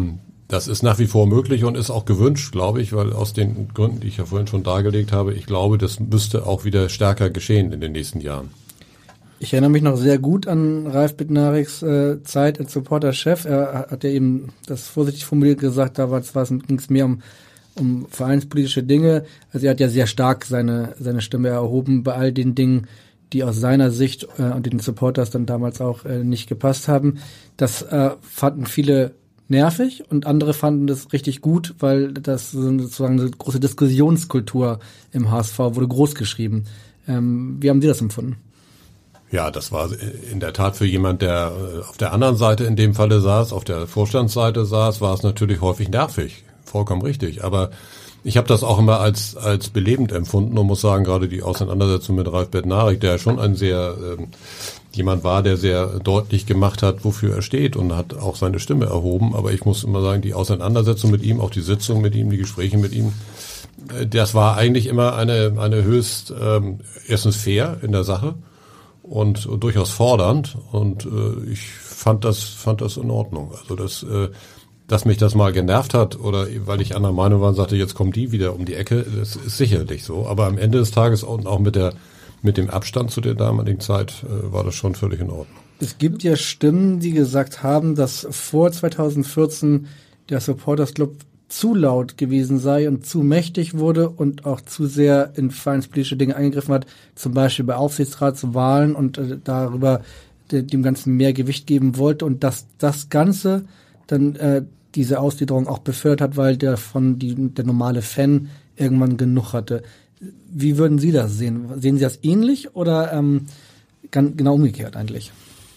Das ist nach wie vor möglich und ist auch gewünscht, glaube ich, weil aus den Gründen, die ich ja vorhin schon dargelegt habe, ich glaube, das müsste auch wieder stärker geschehen in den nächsten Jahren. Ich erinnere mich noch sehr gut an Ralf Bednariks Zeit als Supporterchef. Er hat ja eben das vorsichtig formuliert gesagt, da ging es mehr um vereinspolitische Dinge. Also er hat ja sehr stark seine Stimme erhoben bei all den Dingen, die aus seiner Sicht und den Supporters dann damals auch nicht gepasst haben. Das fanden viele nervig und andere fanden das richtig gut, weil das sozusagen eine große Diskussionskultur im HSV wurde groß geschrieben. Wie haben Sie das empfunden? Ja, das war in der Tat für jemand, der auf der anderen Seite in dem Falle saß, auf der Vorstandsseite saß, war es natürlich häufig nervig. Vollkommen richtig. Aber ich habe das auch immer als belebend empfunden und muss sagen, gerade die Auseinandersetzung mit Ralf Bednarik, der schon ein sehr jemand war, der sehr deutlich gemacht hat, wofür er steht und hat auch seine Stimme erhoben. Aber ich muss immer sagen, die Auseinandersetzung mit ihm, auch die Sitzung mit ihm, die Gespräche mit ihm, das war eigentlich immer eine höchst erstens fair in der Sache und durchaus fordernd. Und ich fand das in Ordnung. Also dass mich das mal genervt hat oder weil ich anderer Meinung war und sagte, jetzt kommt die wieder um die Ecke, das ist sicherlich so. Aber am Ende des Tages und auch mit dem Abstand zu der damaligen Zeit war das schon völlig in Ordnung. Es gibt ja Stimmen, die gesagt haben, dass vor 2014 der Supporters Club zu laut gewesen sei und zu mächtig wurde und auch zu sehr in vereinspolitische Dinge eingegriffen hat, zum Beispiel bei Aufsichtsratswahlen und darüber dem Ganzen mehr Gewicht geben wollte und dass das Ganze dann diese Ausgliederung auch befördert hat, weil der normale Fan irgendwann genug hatte. Wie würden Sie das sehen? Sehen Sie das ähnlich oder genau umgekehrt eigentlich?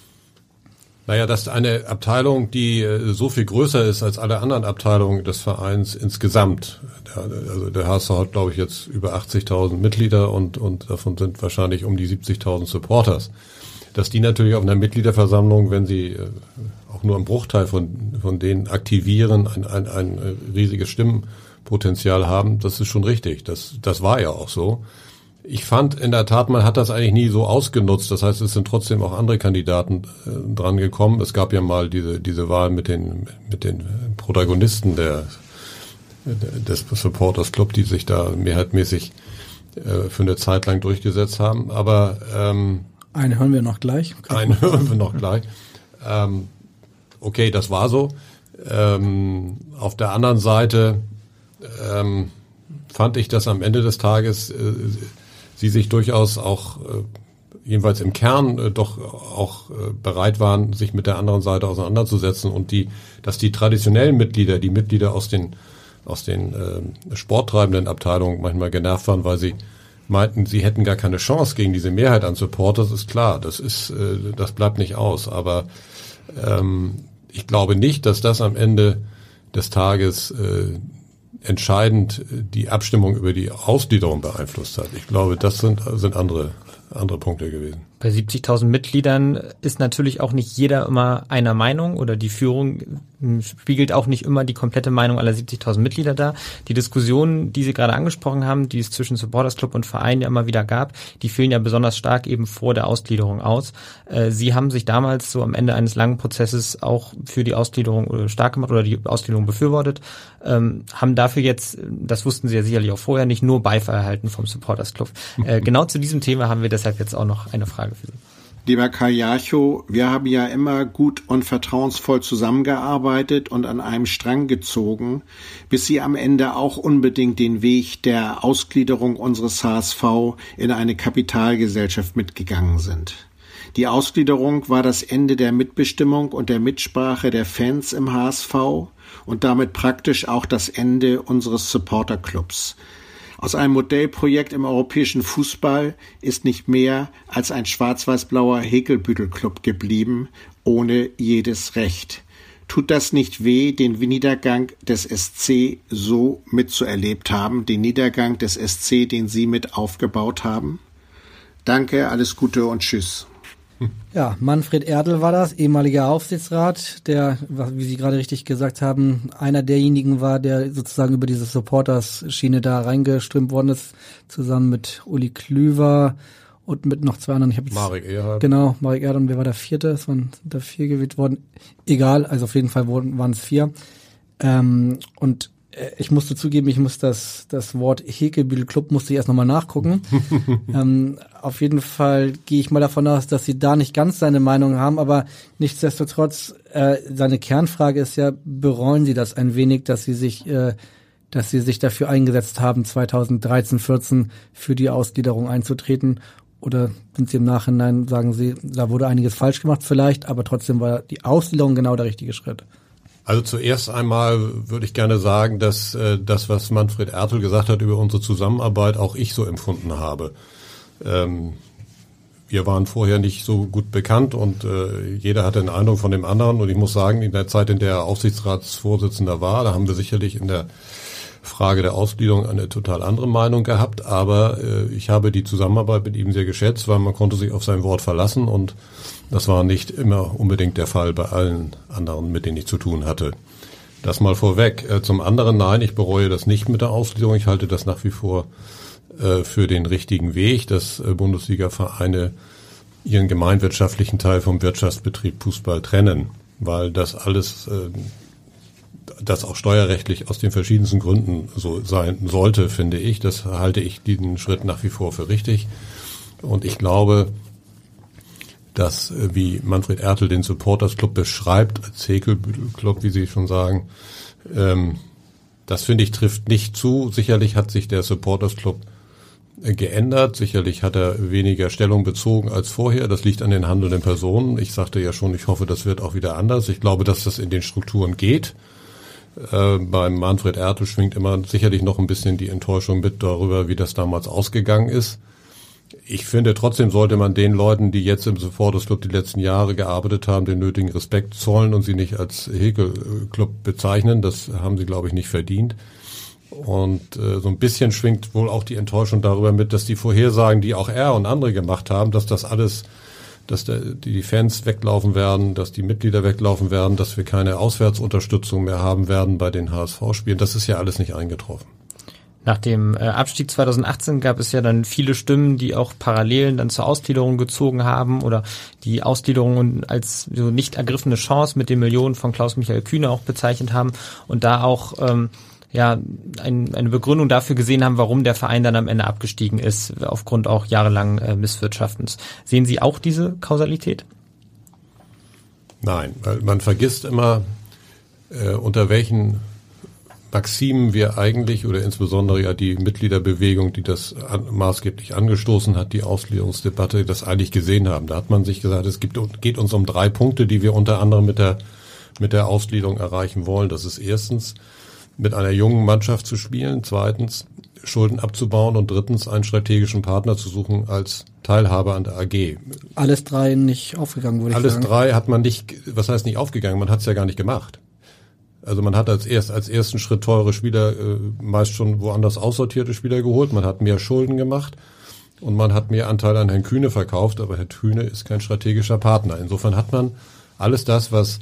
Naja, dass eine Abteilung, die so viel größer ist als alle anderen Abteilungen des Vereins insgesamt, also der HSV hat, glaube ich, jetzt über 80.000 Mitglieder und davon sind wahrscheinlich um die 70.000 Supporters, dass die natürlich auf einer Mitgliederversammlung, wenn sie auch nur einen Bruchteil von denen aktivieren, ein riesiges Stimmenpotenzial haben, das ist schon richtig. Das war ja auch so. Ich fand in der Tat, man hat das eigentlich nie so ausgenutzt. Das heißt, es sind trotzdem auch andere Kandidaten dran gekommen. Es gab ja mal diese Wahl mit den Protagonisten des Supporters Club, die sich da mehrheitmäßig für eine Zeit lang durchgesetzt haben. Aber einen hören wir noch gleich. Okay, das war so. Auf der anderen Seite fand ich, dass am Ende des Tages sie sich durchaus auch jedenfalls im Kern doch auch bereit waren, sich mit der anderen Seite auseinanderzusetzen und dass die traditionellen Mitglieder, die Mitglieder aus den sporttreibenden Abteilungen manchmal genervt waren, weil sie meinten, sie hätten gar keine Chance gegen diese Mehrheit an Supporters, ist klar, das bleibt nicht aus, aber ich glaube nicht, dass das am Ende des Tages entscheidend die Abstimmung über die Ausgliederung beeinflusst hat. Ich glaube, das sind andere Punkte gewesen. Bei 70.000 Mitgliedern ist natürlich auch nicht jeder immer einer Meinung oder die Führung spiegelt auch nicht immer die komplette Meinung aller 70.000 Mitglieder dar. Die Diskussionen, die Sie gerade angesprochen haben, die es zwischen Supporters Club und Verein ja immer wieder gab, die fielen ja besonders stark eben vor der Ausgliederung aus. Sie haben sich damals so am Ende eines langen Prozesses auch für die Ausgliederung stark gemacht oder die Ausgliederung befürwortet, haben dafür jetzt, das wussten Sie ja sicherlich auch vorher, nicht nur Beifall erhalten vom Supporters Club. Genau zu diesem Thema haben wir deshalb jetzt auch noch eine Frage für Sie. Lieber Kai Jarchow, wir haben ja immer gut und vertrauensvoll zusammengearbeitet und an einem Strang gezogen, bis Sie am Ende auch unbedingt den Weg der Ausgliederung unseres HSV in eine Kapitalgesellschaft mitgegangen sind. Die Ausgliederung war das Ende der Mitbestimmung und der Mitsprache der Fans im HSV und damit praktisch auch das Ende unseres Supporterclubs. Aus einem Modellprojekt im europäischen Fußball ist nicht mehr als ein schwarz-weiß-blauer Häkelbüttel-Club geblieben, ohne jedes Recht. Tut das nicht weh, den Niedergang des SC so mitzuerlebt haben, den Niedergang des SC, den Sie mit aufgebaut haben? Danke, alles Gute und Tschüss. Ja, Manfred Erdl war das, ehemaliger Aufsichtsrat, der, wie Sie gerade richtig gesagt haben, einer derjenigen war, der sozusagen über diese Supporters-Schiene da reingeströmt worden ist, zusammen mit Uli Klüver und mit noch zwei anderen. Marek Erhard. Genau, Marek Erhard und wer war der vierte? Sind da 4 gewählt worden. Egal, also auf jeden Fall waren es 4. Und ich musste zugeben, ich muss das Wort Häkelbüttel-Club musste ich erst nochmal nachgucken. Auf jeden Fall gehe ich mal davon aus, dass sie da nicht ganz seine Meinung haben, aber nichtsdestotrotz, seine Kernfrage ist ja, bereuen Sie das ein wenig, dass Sie sich dafür eingesetzt haben, 2013/14 für die Ausgliederung einzutreten? Oder sind Sie im Nachhinein, sagen Sie, da wurde einiges falsch gemacht vielleicht, aber trotzdem war die Ausgliederung genau der richtige Schritt? Also zuerst einmal würde ich gerne sagen, dass das, was Manfred Ertl gesagt hat über unsere Zusammenarbeit, auch ich so empfunden habe. Wir waren vorher nicht so gut bekannt und jeder hatte eine Eindruck von dem anderen. Und ich muss sagen, in der Zeit, in der er Aufsichtsratsvorsitzender war, da haben wir sicherlich in der Frage der Ausgliederung eine total andere Meinung gehabt. Aber ich habe die Zusammenarbeit mit ihm sehr geschätzt, weil man konnte sich auf sein Wort verlassen und das war nicht immer unbedingt der Fall bei allen anderen, mit denen ich zu tun hatte. Das mal vorweg. Zum anderen, nein, ich bereue das nicht mit der Ausgliederung. Ich halte das nach wie vor für den richtigen Weg, dass Bundesliga-Vereine ihren gemeinwirtschaftlichen Teil vom Wirtschaftsbetrieb Fußball trennen, weil das alles, das auch steuerrechtlich aus den verschiedensten Gründen so sein sollte, finde ich. Das halte ich diesen Schritt nach wie vor für richtig. Und ich glaube, dass, wie Manfred Ertl den Supporters Club beschreibt, als Häkelbüttel-Club, wie Sie schon sagen, das finde ich trifft nicht zu. Sicherlich hat sich der Supporters Club geändert. Sicherlich hat er weniger Stellung bezogen als vorher. Das liegt an den handelnden Personen. Ich sagte ja schon, ich hoffe, das wird auch wieder anders. Ich glaube, dass das in den Strukturen geht. Beim Manfred Ertl schwingt immer sicherlich noch ein bisschen die Enttäuschung mit darüber, wie das damals ausgegangen ist. Ich finde, trotzdem sollte man den Leuten, die jetzt im Supporters Club die letzten Jahre gearbeitet haben, den nötigen Respekt zollen und sie nicht als Häkelclub bezeichnen. Das haben sie, glaube ich, nicht verdient. Und so ein bisschen schwingt wohl auch die Enttäuschung darüber mit, dass die Vorhersagen, die auch er und andere gemacht haben, dass das alles, dass die Fans weglaufen werden, dass die Mitglieder weglaufen werden, dass wir keine Auswärtsunterstützung mehr haben werden bei den HSV-Spielen. Das ist ja alles nicht eingetroffen. Nach dem Abstieg 2018 gab es ja dann viele Stimmen, die auch Parallelen dann zur Ausgliederung gezogen haben oder die Ausgliederung als so nicht ergriffene Chance mit den Millionen von Klaus-Michael Kühne auch bezeichnet haben und da auch eine Begründung dafür gesehen haben, warum der Verein dann am Ende abgestiegen ist, aufgrund auch jahrelangen Misswirtschaftens. Sehen Sie auch diese Kausalität? Nein, weil man vergisst immer, unter welchen Maximen wir eigentlich oder insbesondere ja die Mitgliederbewegung, die das maßgeblich angestoßen hat, die Ausgliederungsdebatte, das eigentlich gesehen haben. Da hat man sich gesagt, es geht uns um 3 Punkte, die wir unter anderem mit der Ausgliederung erreichen wollen. Das ist erstens, mit einer jungen Mannschaft zu spielen, zweitens, Schulden abzubauen und drittens, einen strategischen Partner zu suchen als Teilhaber an der AG. Alles 3 nicht aufgegangen, würde ich sagen. Alles 3 hat man nicht, was heißt nicht aufgegangen, man hat es ja gar nicht gemacht. Also man hat als ersten Schritt teure Spieler, meist schon woanders aussortierte Spieler geholt, man hat mehr Schulden gemacht und man hat mehr Anteil an Herrn Kühne verkauft, aber Herr Kühne ist kein strategischer Partner. Insofern hat man alles das, was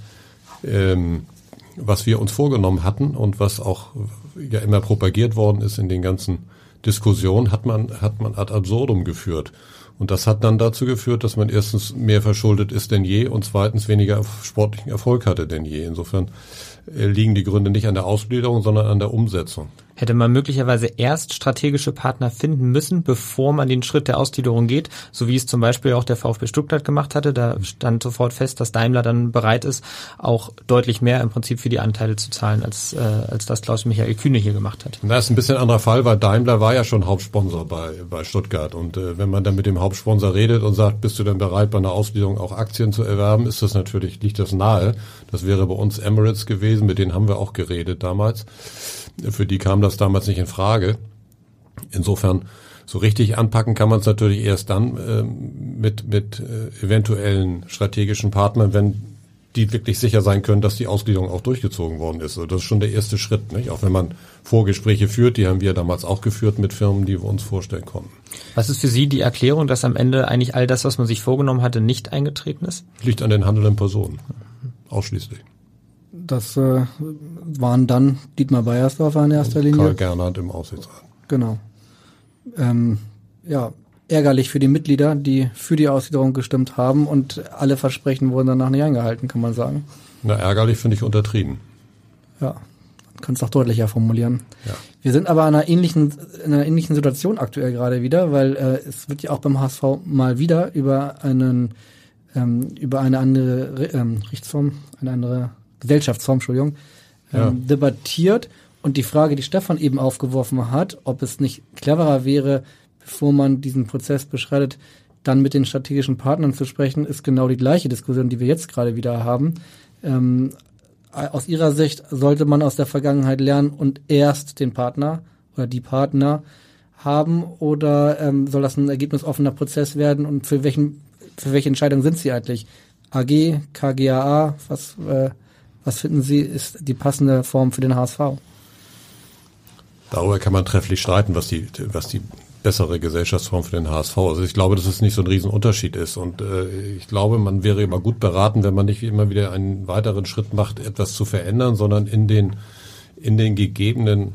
wir uns vorgenommen hatten und was auch ja immer propagiert worden ist in den ganzen Diskussionen, hat man ad absurdum geführt. Und das hat dann dazu geführt, dass man erstens mehr verschuldet ist denn je und zweitens weniger sportlichen Erfolg hatte denn je. Insofern liegen die Gründe nicht an der Ausgliederung, sondern an der Umsetzung. Hätte man möglicherweise erst strategische Partner finden müssen, bevor man den Schritt der Ausgliederung geht, so wie es zum Beispiel auch der VfB Stuttgart gemacht hatte. Da stand sofort fest, dass Daimler dann bereit ist, auch deutlich mehr im Prinzip für die Anteile zu zahlen, als das Klaus-Michael Kühne hier gemacht hat. Das ist ein bisschen ein anderer Fall, weil Daimler war ja schon Hauptsponsor bei Stuttgart. Und wenn man dann mit dem Hauptsponsor redet und sagt, bist du denn bereit, bei einer Ausgliederung auch Aktien zu erwerben, liegt das nahe. Das wäre bei uns Emirates gewesen, mit denen haben wir auch geredet damals. Für die kam das damals nicht in Frage. Insofern, so richtig anpacken kann man es natürlich erst dann mit eventuellen strategischen Partnern, wenn die wirklich sicher sein können, dass die Ausgliederung auch durchgezogen worden ist. Also das ist schon der erste Schritt, nicht? Auch wenn man Vorgespräche führt, die haben wir damals auch geführt mit Firmen, die wir uns vorstellen konnten. Was ist für Sie die Erklärung, dass am Ende eigentlich all das, was man sich vorgenommen hatte, nicht eingetreten ist? Liegt an den handelnden Personen. Ausschließlich. Das waren dann Dietmar Beiersdorfer in erster Linie. Karl Gernhardt im Aufsichtsrat. Genau. Ärgerlich für die Mitglieder, die für die Ausgliederung gestimmt haben und alle Versprechen wurden danach nicht eingehalten, kann man sagen. Na, ärgerlich finde ich untertrieben. Ja, kann es noch deutlicher formulieren. Ja. Wir sind aber in einer ähnlichen Situation aktuell gerade wieder, weil es wird ja auch beim HSV mal wieder über eine andere Rechtsform, eine andere Gesellschaftsform, debattiert. Und die Frage, die Stefan eben aufgeworfen hat, ob es nicht cleverer wäre, bevor man diesen Prozess beschreitet, dann mit den strategischen Partnern zu sprechen, ist genau die gleiche Diskussion, die wir jetzt gerade wieder haben. Aus Ihrer Sicht sollte man aus der Vergangenheit lernen und erst den Partner oder die Partner haben, oder soll das ein ergebnisoffener Prozess werden, und für welche Entscheidung sind Sie eigentlich? AG, KGaA, was finden Sie ist die passende Form für den HSV? Darüber kann man trefflich streiten, was die bessere Gesellschaftsform für den HSV ist. Also ich glaube, dass es nicht so ein Riesenunterschied ist. Und ich glaube, man wäre immer gut beraten, wenn man nicht immer wieder einen weiteren Schritt macht, etwas zu verändern, sondern in den gegebenen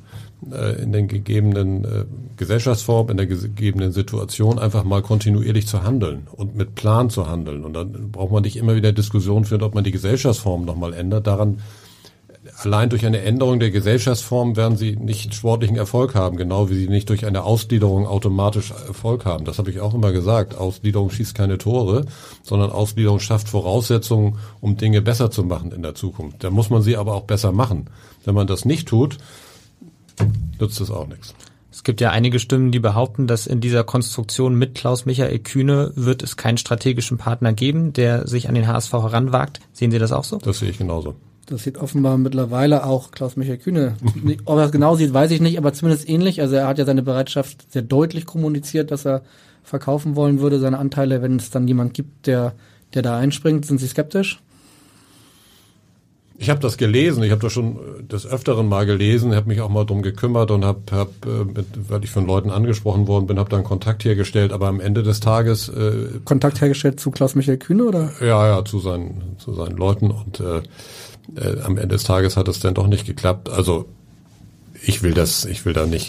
Gesellschaftsform, in der gegebenen Situation einfach mal kontinuierlich zu handeln und mit Plan zu handeln. Und dann braucht man nicht immer wieder Diskussionen führen, ob man die Gesellschaftsform nochmal ändert. Allein durch eine Änderung der Gesellschaftsform werden sie nicht sportlichen Erfolg haben, genau wie sie nicht durch eine Ausgliederung automatisch Erfolg haben. Das habe ich auch immer gesagt. Ausgliederung schießt keine Tore, sondern Ausgliederung schafft Voraussetzungen, um Dinge besser zu machen in der Zukunft. Da muss man sie aber auch besser machen. Wenn man das nicht tut, nützt es auch nichts. Es gibt ja einige Stimmen, die behaupten, dass in dieser Konstruktion mit Klaus-Michael Kühne wird es keinen strategischen Partner geben, der sich an den HSV heranwagt. Sehen Sie das auch so? Das sehe ich genauso. Das sieht offenbar mittlerweile auch Klaus-Michael Kühne. Ob er das genau sieht, weiß ich nicht, aber zumindest ähnlich. Also er hat ja seine Bereitschaft sehr deutlich kommuniziert, dass er verkaufen wollen würde, seine Anteile, wenn es dann jemand gibt, der da einspringt. Sind Sie skeptisch? Ich habe das gelesen, ich habe das schon des Öfteren mal gelesen, habe mich auch mal drum gekümmert und weil ich von Leuten angesprochen worden bin, habe dann Kontakt hergestellt, aber am Ende des Tages... Kontakt hergestellt zu Klaus-Michael Kühne, oder? Ja, zu seinen Leuten, und am Ende des Tages hat es dann doch nicht geklappt. Also ich will da nicht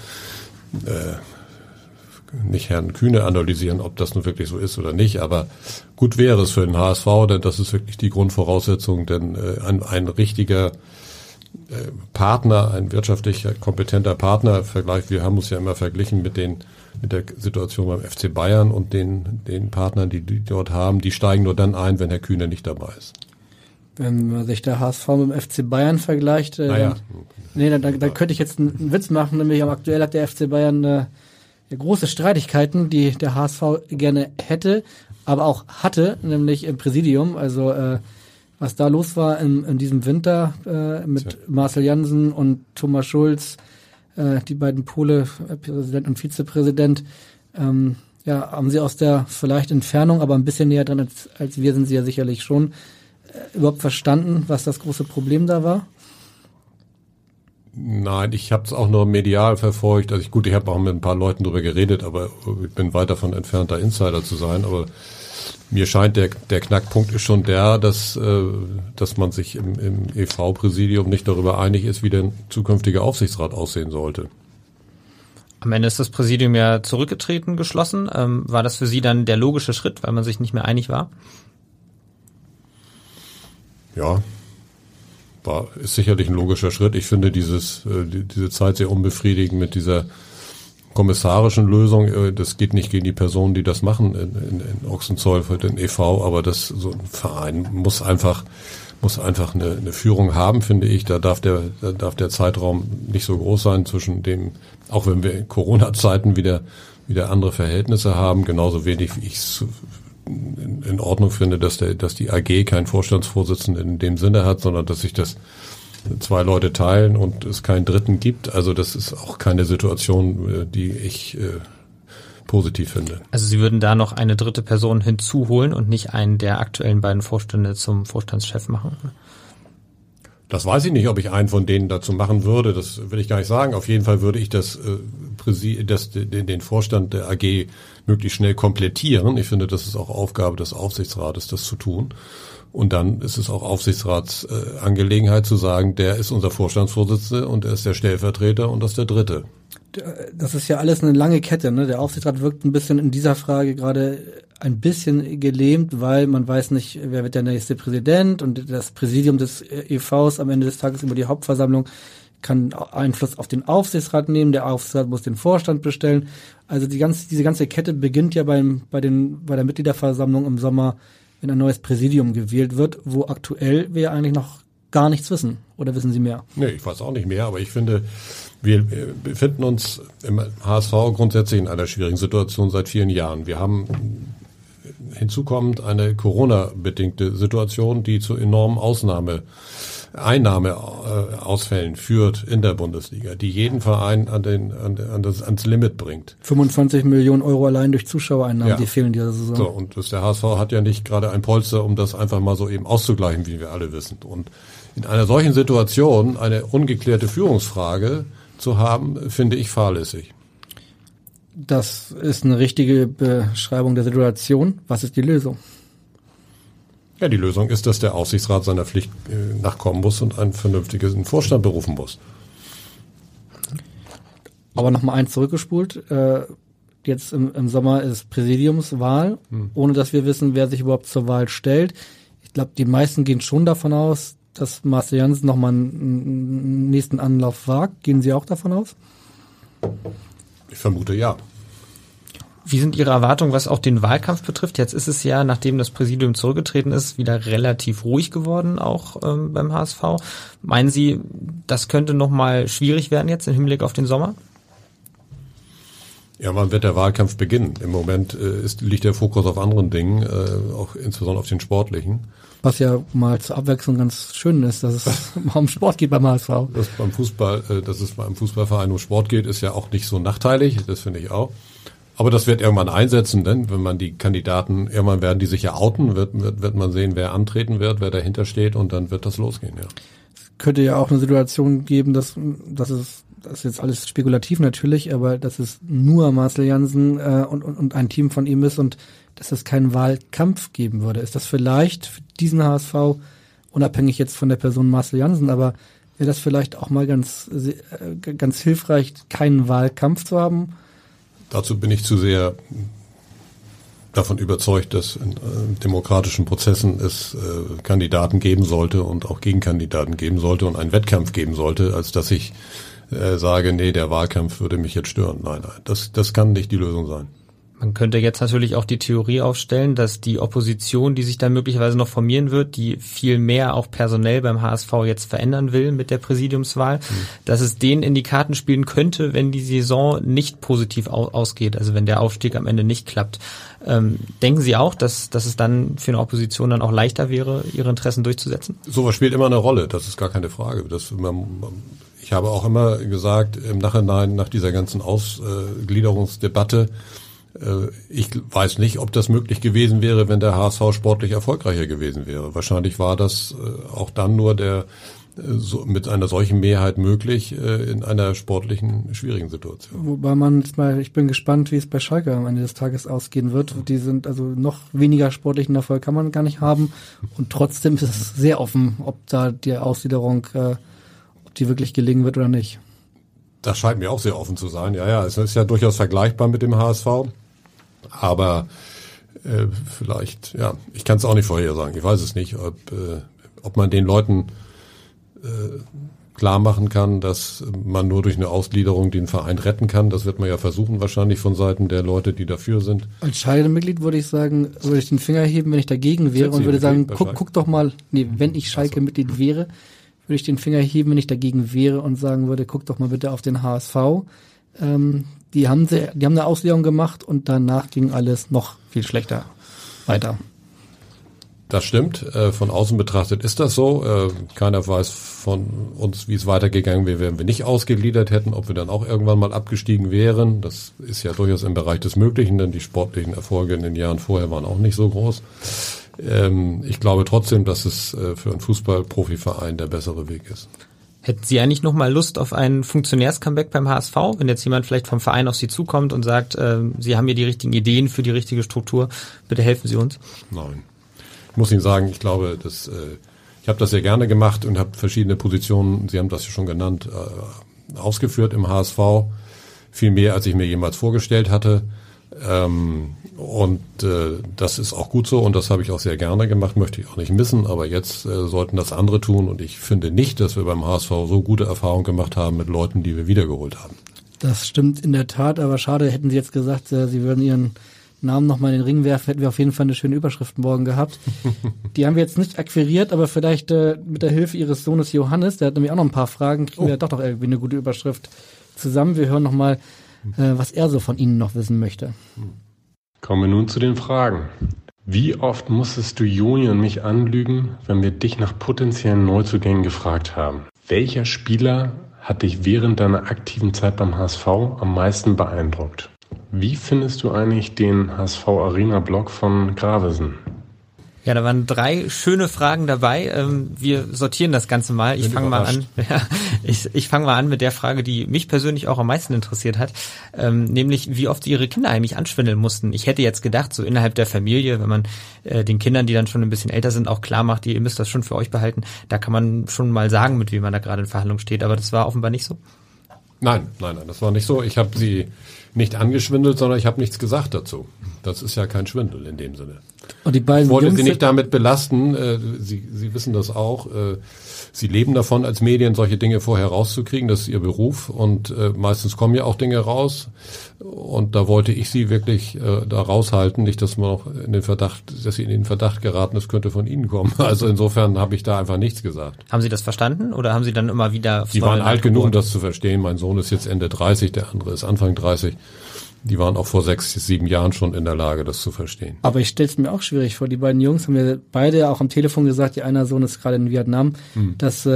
Herrn Kühne analysieren, ob das nun wirklich so ist oder nicht, aber gut wäre es für den HSV, denn das ist wirklich die Grundvoraussetzung, denn ein richtiger Partner, ein wirtschaftlich kompetenter Partner, wir haben uns ja immer verglichen mit der Situation beim FC Bayern, und den Partnern, die dort haben, die steigen nur dann ein, wenn Herr Kühne nicht dabei ist. Wenn man sich der HSV mit dem FC Bayern vergleicht, dann könnte ich jetzt einen Witz machen, nämlich aktuell hat der FC Bayern große Streitigkeiten, die der HSV gerne hätte, aber auch hatte, nämlich im Präsidium. Also was da los war in diesem Winter mit Marcel Jansen und Thomas Schulz, die beiden Pole, Präsident und Vizepräsident, haben sie aus der vielleicht Entfernung, aber ein bisschen näher dran als wir sind sie ja sicherlich schon, überhaupt verstanden, was das große Problem da war? Nein, ich habe es auch nur medial verfolgt. Also ich habe auch mit ein paar Leuten drüber geredet, aber ich bin weit davon entfernt, da Insider zu sein. Aber mir scheint, der Knackpunkt ist schon dass man sich im EV-Präsidium nicht darüber einig ist, wie der zukünftige Aufsichtsrat aussehen sollte. Am Ende ist das Präsidium ja zurückgetreten, geschlossen. War das für Sie dann der logische Schritt, weil man sich nicht mehr einig war? Ja, ist sicherlich ein logischer Schritt. Ich finde diese Zeit sehr unbefriedigend mit dieser kommissarischen Lösung. Das geht nicht gegen die Personen, die das machen in Ochsenzoll für den e.V., aber so ein Verein muss einfach eine Führung haben, finde ich. Da darf der Zeitraum nicht so groß sein zwischen dem, auch wenn wir in Corona-Zeiten wieder andere Verhältnisse haben, genauso wenig wie ich es in Ordnung finde, dass die AG keinen Vorstandsvorsitzenden in dem Sinne hat, sondern dass sich das 2 Leute teilen und es keinen Dritten gibt. Also das ist auch keine Situation, die ich positiv finde. Also Sie würden da noch eine dritte Person hinzuholen und nicht einen der aktuellen beiden Vorstände zum Vorstandschef machen? Das weiß ich nicht, ob ich einen von denen dazu machen würde. Das will ich gar nicht sagen. Auf jeden Fall würde ich den Vorstand der AG möglichst schnell komplettieren. Ich finde, das ist auch Aufgabe des Aufsichtsrates, das zu tun. Und dann ist es auch Aufsichtsratsangelegenheit zu sagen, der ist unser Vorstandsvorsitzende und er ist der Stellvertreter und das ist der Dritte. Das ist ja alles eine lange Kette, ne? Der Aufsichtsrat wirkt ein bisschen in dieser Frage gerade ein bisschen gelähmt, weil man weiß nicht, wer wird der nächste Präsident, und das Präsidium des EVs am Ende des Tages über die Hauptversammlung kann Einfluss auf den Aufsichtsrat nehmen, der Aufsichtsrat muss den Vorstand bestellen. Also diese ganze Kette beginnt ja bei der Mitgliederversammlung im Sommer, wenn ein neues Präsidium gewählt wird, wo aktuell wir eigentlich noch gar nichts wissen. Oder wissen Sie mehr? Nee, ich weiß auch nicht mehr, aber ich finde, wir befinden uns im HSV grundsätzlich in einer schwierigen Situation seit vielen Jahren. Wir haben hinzukommend eine Corona-bedingte Situation, die zu enormen Einnahmeausfällen führt in der Bundesliga, die jeden Verein ans Limit bringt. 25 Millionen Euro allein durch Zuschauereinnahmen, die fehlen dieser Saison. So, und der HSV hat ja nicht gerade ein Polster, um das einfach mal so eben auszugleichen, wie wir alle wissen. Und in einer solchen Situation eine ungeklärte Führungsfrage zu haben, finde ich fahrlässig. Das ist eine richtige Beschreibung der Situation. Was ist die Lösung? Ja, die Lösung ist, dass der Aufsichtsrat seiner Pflicht nachkommen muss und einen vernünftigen Vorstand berufen muss. Aber nochmal eins zurückgespult. Jetzt im Sommer ist Präsidiumswahl, ohne dass wir wissen, wer sich überhaupt zur Wahl stellt. Ich glaube, die meisten gehen schon davon aus, dass Marcel Jansen nochmal einen nächsten Anlauf wagt. Gehen Sie auch davon aus? Ich vermute ja. Wie sind Ihre Erwartungen, was auch den Wahlkampf betrifft? Jetzt ist es ja, nachdem das Präsidium zurückgetreten ist, wieder relativ ruhig geworden, auch beim HSV. Meinen Sie, das könnte nochmal schwierig werden jetzt im Hinblick auf den Sommer? Ja, wann wird der Wahlkampf beginnen? Im Moment liegt der Fokus auf anderen Dingen, auch insbesondere auf den sportlichen. Was ja mal zur Abwechslung ganz schön ist, dass es um Sport geht beim HSV. Dass es beim Fußballverein um Sport geht, ist ja auch nicht so nachteilig, das finde ich auch. Aber das wird irgendwann einsetzen, denn wenn man die Kandidaten, irgendwann werden die sich ja outen, wird man sehen, wer antreten wird, wer dahinter steht, und dann wird das losgehen, ja. Es könnte ja auch eine Situation geben, das ist jetzt alles spekulativ natürlich, aber dass es nur Marcel Jansen und ein Team von ihm ist und dass es keinen Wahlkampf geben würde. Ist das vielleicht für diesen HSV, unabhängig jetzt von der Person Marcel Jansen, aber wäre das vielleicht auch mal ganz hilfreich, keinen Wahlkampf zu haben? Dazu bin ich zu sehr davon überzeugt, dass in demokratischen Prozessen es Kandidaten geben sollte und auch Gegenkandidaten geben sollte und einen Wettkampf geben sollte, als dass ich sage, nee, der Wahlkampf würde mich jetzt stören. Nein, das kann nicht die Lösung sein. Man könnte jetzt natürlich auch die Theorie aufstellen, dass die Opposition, die sich da möglicherweise noch formieren wird, die viel mehr auch personell beim HSV jetzt verändern will mit der Präsidiumswahl, dass es denen in die Karten spielen könnte, wenn die Saison nicht positiv ausgeht, also wenn der Aufstieg am Ende nicht klappt. Denken Sie auch, dass es dann für eine Opposition dann auch leichter wäre, ihre Interessen durchzusetzen? Sowas spielt immer eine Rolle, das ist gar keine Frage. Ich habe auch immer gesagt, im Nachhinein, nach dieser ganzen Ausgliederungsdebatte, ich weiß nicht, ob das möglich gewesen wäre, wenn der HSV sportlich erfolgreicher gewesen wäre. Wahrscheinlich war das auch dann nur mit einer solchen Mehrheit möglich in einer sportlichen schwierigen Situation. Wobei ich bin gespannt, wie es bei Schalke am Ende des Tages ausgehen wird. Die sind also noch weniger sportlichen Erfolg kann man gar nicht haben, und trotzdem ist es sehr offen, ob da die Ausgliederung, ob die wirklich gelingen wird oder nicht. Das scheint mir auch sehr offen zu sein. Ja, es ist ja durchaus vergleichbar mit dem HSV. Aber vielleicht, ja, ich kann es auch nicht vorhersagen. Ich weiß es nicht, ob man den Leuten klar machen kann, dass man nur durch eine Ausgliederung den Verein retten kann. Das wird man ja versuchen, wahrscheinlich von Seiten der Leute, die dafür sind. Als Schalke-Mitglied würde ich den Finger heben, wenn ich dagegen wäre, und würde sagen, guck doch mal, wenn ich Schalke-Mitglied wäre, würde ich den Finger heben, wenn ich dagegen wäre, und sagen würde, guck doch mal bitte auf den HSV. Die haben eine Auslegung gemacht, und danach ging alles noch viel schlechter weiter. Das stimmt. Von außen betrachtet ist das so. Keiner weiß von uns, wie es weitergegangen wäre, wenn wir nicht ausgegliedert hätten, ob wir dann auch irgendwann mal abgestiegen wären. Das ist ja durchaus im Bereich des Möglichen, denn die sportlichen Erfolge in den Jahren vorher waren auch nicht so groß. Ich glaube trotzdem, dass es für einen Fußball-Profiverein der bessere Weg ist. Hätten Sie eigentlich noch mal Lust auf ein Funktionärs-Comeback beim HSV, wenn jetzt jemand vielleicht vom Verein auf Sie zukommt und sagt, Sie haben hier die richtigen Ideen für die richtige Struktur, bitte helfen Sie uns? Nein. Ich muss Ihnen sagen, ich glaube, ich habe das sehr gerne gemacht und habe verschiedene Positionen, Sie haben das ja schon genannt, ausgeführt im HSV. Viel mehr, als ich mir jemals vorgestellt hatte. Das ist auch gut so und das habe ich auch sehr gerne gemacht, möchte ich auch nicht missen, aber jetzt sollten das andere tun und ich finde nicht, dass wir beim HSV so gute Erfahrungen gemacht haben mit Leuten, die wir wiedergeholt haben. Das stimmt in der Tat, aber schade, hätten Sie jetzt gesagt, Sie würden Ihren Namen nochmal in den Ring werfen, hätten wir auf jeden Fall eine schöne Überschrift morgen gehabt. Die haben wir jetzt nicht akquiriert, aber vielleicht mit der Hilfe Ihres Sohnes Johannes, der hat nämlich auch noch ein paar Fragen, kriegen wir doch irgendwie eine gute Überschrift zusammen. Wir hören nochmal, was er so von Ihnen noch wissen möchte. Kommen wir nun zu den Fragen. Wie oft musstest du Joni und mich anlügen, wenn wir dich nach potenziellen Neuzugängen gefragt haben? Welcher Spieler hat dich während deiner aktiven Zeit beim HSV am meisten beeindruckt? Wie findest du eigentlich den HSV Arena Blog von Gravesen? Ja, da waren 3 schöne Fragen dabei. Wir sortieren das Ganze mal. Ich fange mal an. Ja, ich fange mal an mit der Frage, die mich persönlich auch am meisten interessiert hat, nämlich wie oft sie ihre Kinder eigentlich anschwindeln mussten. Ich hätte jetzt gedacht, so innerhalb der Familie, wenn man den Kindern, die dann schon ein bisschen älter sind, auch klar macht, ihr müsst das schon für euch behalten, da kann man schon mal sagen, mit wem man da gerade in Verhandlung steht. Aber das war offenbar nicht so. Nein, das war nicht so. Ich habe sie nicht angeschwindelt, sondern ich habe nichts gesagt dazu. Das ist ja kein Schwindel in dem Sinne. Und die beiden ich wollte Jungs sie nicht damit belasten. Sie wissen das auch. Sie leben davon, als Medien solche Dinge vorher rauszukriegen. Das ist ihr Beruf. Und meistens kommen ja auch Dinge raus. Und da wollte ich sie wirklich da raushalten. Nicht, dass man auch dass sie in den Verdacht geraten, es könnte von Ihnen kommen. Also insofern habe ich da einfach nichts gesagt. Haben Sie das verstanden oder haben Sie dann immer wieder... Sie waren alt genug, um das zu verstehen. Mein Sohn ist jetzt Ende 30, der andere ist Anfang 30. Die waren auch vor 6, 7 Jahren schon in der Lage, das zu verstehen. Aber ich stelle es mir auch schwierig vor. Die beiden Jungs haben mir beide auch am Telefon gesagt, die einer Sohn ist gerade in Vietnam, dass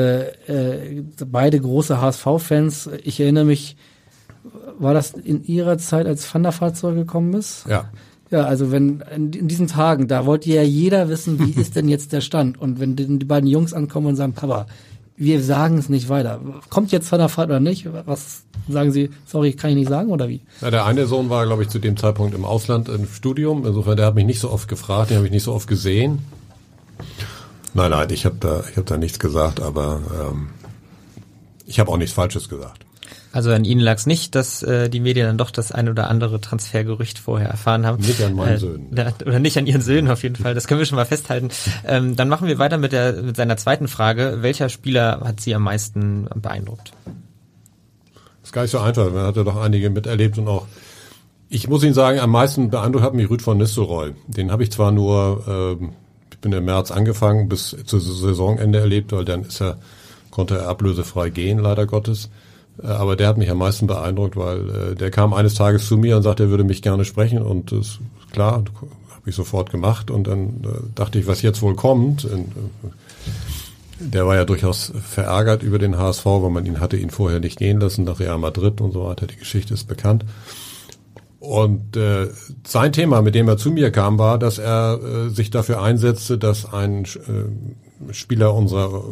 beide große HSV-Fans, ich erinnere mich, war das in Ihrer Zeit, als Van der Vaart zurückgekommen ist? Ja. Ja, also wenn in diesen Tagen, da wollte ja jeder wissen, wie ist denn jetzt der Stand? Und wenn die beiden Jungs ankommen und sagen, Papa, wir sagen es nicht weiter. Kommt jetzt Van der Vaart oder nicht? Was sagen Sie? Sorry, kann ich nicht sagen oder wie? Ja, der eine Sohn war, glaube ich, zu dem Zeitpunkt im Ausland im Studium. Insofern, der hat mich nicht so oft gefragt, den habe ich nicht so oft gesehen. Nein, ich habe da nichts gesagt, aber ich habe auch nichts Falsches gesagt. Also an Ihnen lag es nicht, dass die Medien dann doch das ein oder andere Transfergerücht vorher erfahren haben. Nicht an meinen Söhnen. Oder nicht an Ihren Söhnen auf jeden Fall, das können wir schon mal festhalten. Dann machen wir weiter mit seiner zweiten Frage. Welcher Spieler hat Sie am meisten beeindruckt? Das ist gar nicht so einfach, man hat ja doch einige miterlebt und auch, ich muss Ihnen sagen, am meisten beeindruckt hat mich Ruud van Nistelrooy. Den habe ich zwar nur, ich bin im März angefangen, bis zu Saisonende erlebt, weil dann konnte er ablösefrei gehen, leider Gottes. Aber der hat mich am meisten beeindruckt, weil der kam eines Tages zu mir und sagte, er würde mich gerne sprechen und das klar, habe ich sofort gemacht und dann dachte ich, was jetzt wohl kommt. Der war ja durchaus verärgert über den HSV, weil man ihn vorher nicht gehen lassen nach Real Madrid und so weiter. Die Geschichte ist bekannt. Und sein Thema, mit dem er zu mir kam, war, dass er sich dafür einsetzte, dass ein Spieler unserer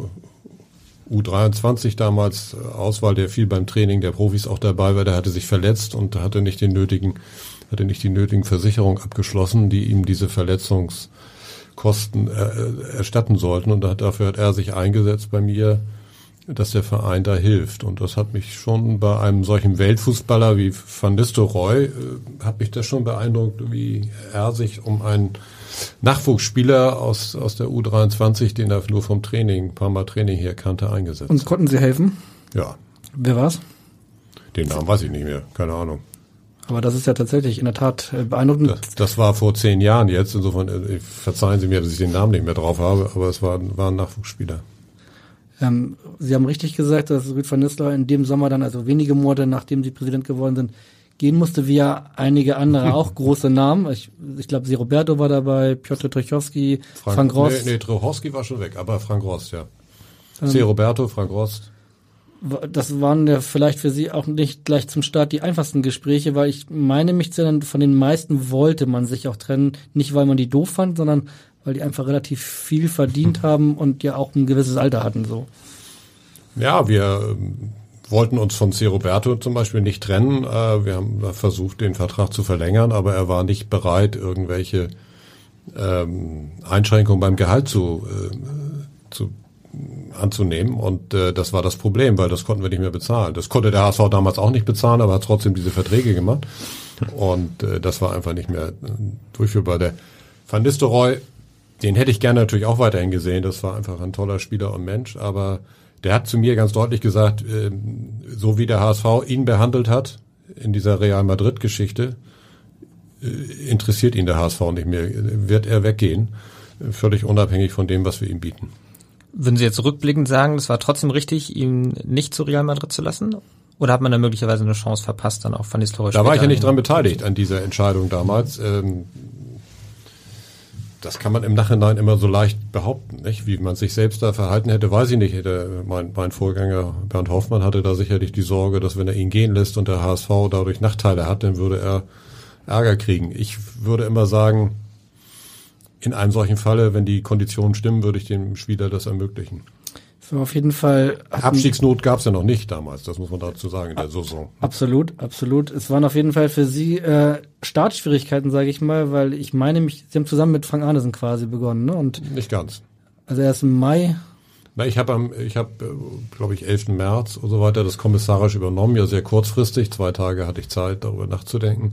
U23 damals Auswahl, der viel beim Training der Profis auch dabei war, der hatte sich verletzt und hatte nicht die nötigen Versicherungen abgeschlossen, die ihm diese Verletzungskosten erstatten sollten. Und dafür hat er sich eingesetzt bei mir, dass der Verein da hilft. Und das hat mich schon bei einem solchen Weltfußballer wie Van Nistelrooy, hat mich das schon beeindruckt, wie er sich um einen Nachwuchsspieler aus der U23, den er nur vom Training, ein paar Mal Training hier kannte, eingesetzt. Und konnten Sie helfen? Ja. Wer war's? Den Namen weiß ich nicht mehr, keine Ahnung. Aber das ist ja tatsächlich in der Tat beeindruckend. Das war vor 10 Jahren jetzt, insofern verzeihen Sie mir, dass ich den Namen nicht mehr drauf habe, aber es war ein Nachwuchsspieler. Sie haben richtig gesagt, dass Ruud van Nistelrooy in dem Sommer dann, also wenige Monate nachdem Sie Präsident geworden sind, gehen musste, wie ja einige andere auch große Namen. Ich glaube, Sie Roberto war dabei, Piotr Trochowski, Frank Rost. Nee, Trochowski war schon weg, aber Frank Rost, ja. C. Roberto, Frank Rost. Das waren ja vielleicht für Sie auch nicht gleich zum Start die einfachsten Gespräche, weil ich meine mich zu erinnern, von den meisten wollte man sich auch trennen, nicht weil man die doof fand, sondern weil die einfach relativ viel verdient haben und ja auch ein gewisses Alter hatten, so. Ja, wir wollten uns von C. Roberto zum Beispiel nicht trennen. Wir haben versucht, den Vertrag zu verlängern, aber er war nicht bereit, irgendwelche Einschränkungen beim Gehalt anzunehmen. Und das war das Problem, weil das konnten wir nicht mehr bezahlen. Das konnte der HSV damals auch nicht bezahlen, aber hat trotzdem diese Verträge gemacht. Und das war einfach nicht mehr durchführbar. Der Van Nistelrooy, den hätte ich gerne natürlich auch weiterhin gesehen. Das war einfach ein toller Spieler und Mensch. Aber der hat zu mir ganz deutlich gesagt, so wie der HSV ihn behandelt hat in dieser Real Madrid-Geschichte, interessiert ihn der HSV nicht mehr. Wird er weggehen, völlig unabhängig von dem, was wir ihm bieten. Würden Sie jetzt rückblickend sagen, es war trotzdem richtig, ihn nicht zu Real Madrid zu lassen? Oder hat man da möglicherweise eine Chance verpasst, dann auch Van Nistelrooy? Da war ich ja nicht dran beteiligt an dieser Entscheidung damals. Das kann man im Nachhinein immer so leicht behaupten, nicht? Wie man sich selbst da verhalten hätte, weiß ich nicht. Mein Vorgänger Bernd Hoffmann hatte da sicherlich die Sorge, dass wenn er ihn gehen lässt und der HSV dadurch Nachteile hat, dann würde er Ärger kriegen. Ich würde immer sagen, in einem solchen Falle, wenn die Konditionen stimmen, würde ich dem Spieler das ermöglichen. So, auf jeden Fall. Abstiegsnot gab es ja noch nicht damals, das muss man dazu sagen, in der Saison. Absolut, absolut. Es waren auf jeden Fall für Sie Startschwierigkeiten, sage ich mal, weil ich meine, Sie haben zusammen mit Frank Arnesen quasi begonnen, ne? Und nicht ganz. Also erst im Mai. Na, ich habe, glaube ich, 11. März und so weiter das kommissarisch übernommen, ja sehr kurzfristig. 2 Tage hatte ich Zeit, darüber nachzudenken.